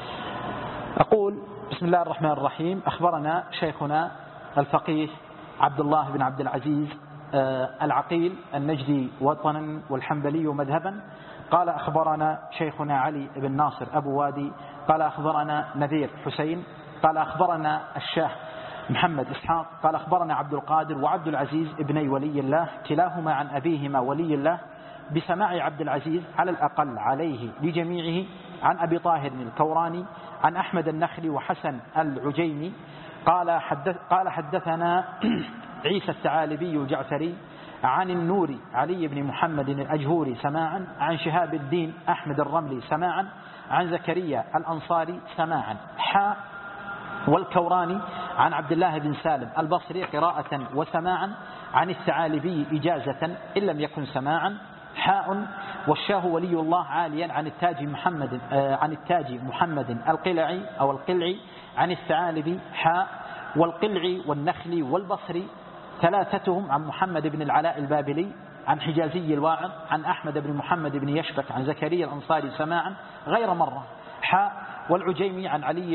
أقول بسم الله الرحمن الرحيم. أخبرنا شيخنا الفقيه عبد الله بن عبد العزيز العقيل النجدي وطنا والحنبلي مذهبا، قال أخبرنا شيخنا علي بن ناصر أبو وادي، قال أخبرنا نذير حسين، قال أخبرنا الشاه محمد إسحاق، قال أخبرنا عبد القادر وعبد العزيز ابني ولي الله، كلاهما عن أبيهما ولي الله، بسماع عبد العزيز على الأقل عليه لجميعه عن أبي طاهر الكوراني عن أحمد النخلي وحسن العجيمي قال حدثنا عيسى الثعالبي الجعفري عن النوري علي بن محمد الأجهوري سماعا، عن شهاب الدين أحمد الرملي سماعا، عن زكريا الأنصاري سماعا. والكوراني عن عبد الله بن سالم البصري قراءة وسماعا، عن الثعالبي إجازة إن لم يكن سماعا. والشاه ولي الله عاليا عن التاج محمد القلعي أو القلعي عن الثعالبي. والقلعي والنخلي والبصري ثلاثتهم عن محمد بن العلاء البابلي عن حجازي الواعظ عن أحمد بن محمد بن يشبك عن زكريا الأنصاري سماعا غير مرة. والعجيمي عن علي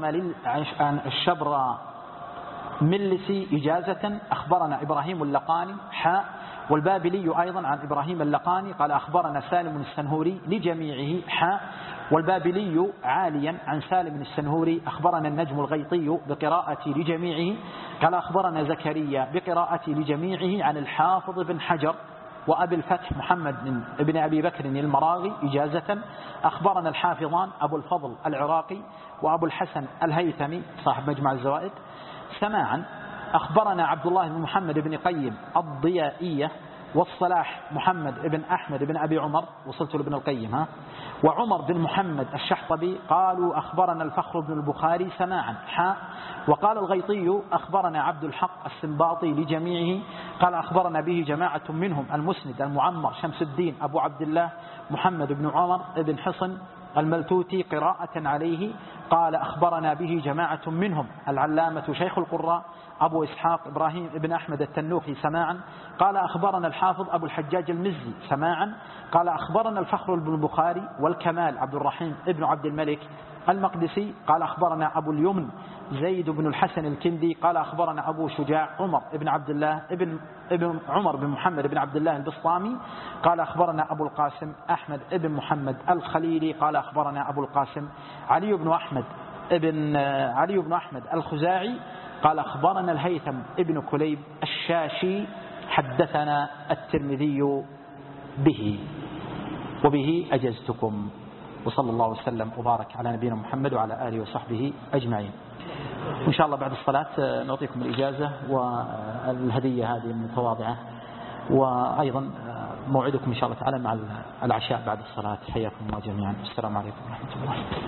الشبرملسي إجازة أخبرنا إبراهيم اللقاني. والبابلي أيضا عن إبراهيم اللقاني قال أخبرنا سالم السنهوري لجميعه. والبابلي عاليا عن سالم السنهوري أخبرنا النجم الغيطي بقراءة لجميعه قال أخبرنا زكريا بقراءة لجميعه عن الحافظ بن حجر وأبي الفتح محمد بن أبي بكر المراغي إجازة أخبرنا الحافظان أبو الفضل العراقي وأبو الحسن الهيثمي صاحب مجمع الزوائد سماعا. أخبرنا عبد الله بن محمد بن قيم الضيائية والصلاح محمد بن أحمد بن أبي عمر وصلت لابن القيم وعمر بن محمد الشحطبي قالوا أخبرنا الفخر بن البخاري سماعا. وقال الغيطي أخبرنا عبد الحق السنباطي لجميعه قال أخبرنا به جماعة منهم المسند المعمر شمس الدين أبو عبد الله محمد بن عمر بن حصن الملتوتي قراءة عليه قال أخبرنا به جماعة منهم العلامة شيخ القراء أبو إسحاق إبراهيم بن أحمد التنوخي سماعا قال أخبرنا الحافظ أبو الحجاج المزي سماعا قال أخبرنا الفخر بن البخاري والكمال عبد الرحيم ابن عبد الملك المقدسي قال أخبرنا أبو اليمن زيد بن الحسن الكندي قال أخبرنا أبو شجاع عمر بن عبد الله ابن عمر بن محمد بن عبد الله البسطامي قال أخبرنا أبو القاسم أحمد بن محمد الخليلي قال أخبرنا أبو القاسم علي بن أحمد الخزاعي قال أخبرنا الهيثم ابن كليب الشاشي حدثنا الترمذي به وبه أجزتكم. وصلى الله وسلم وبارك على نبينا محمد وعلى آله وصحبه أجمعين. وإن شاء الله بعد الصلاة نعطيكم الإجازة والهدية هذه المتواضعة وأيضا موعدكم إن شاء الله تعالى مع العشاء بعد الصلاة. حياكم الله جميعا. السلام عليكم ورحمة الله.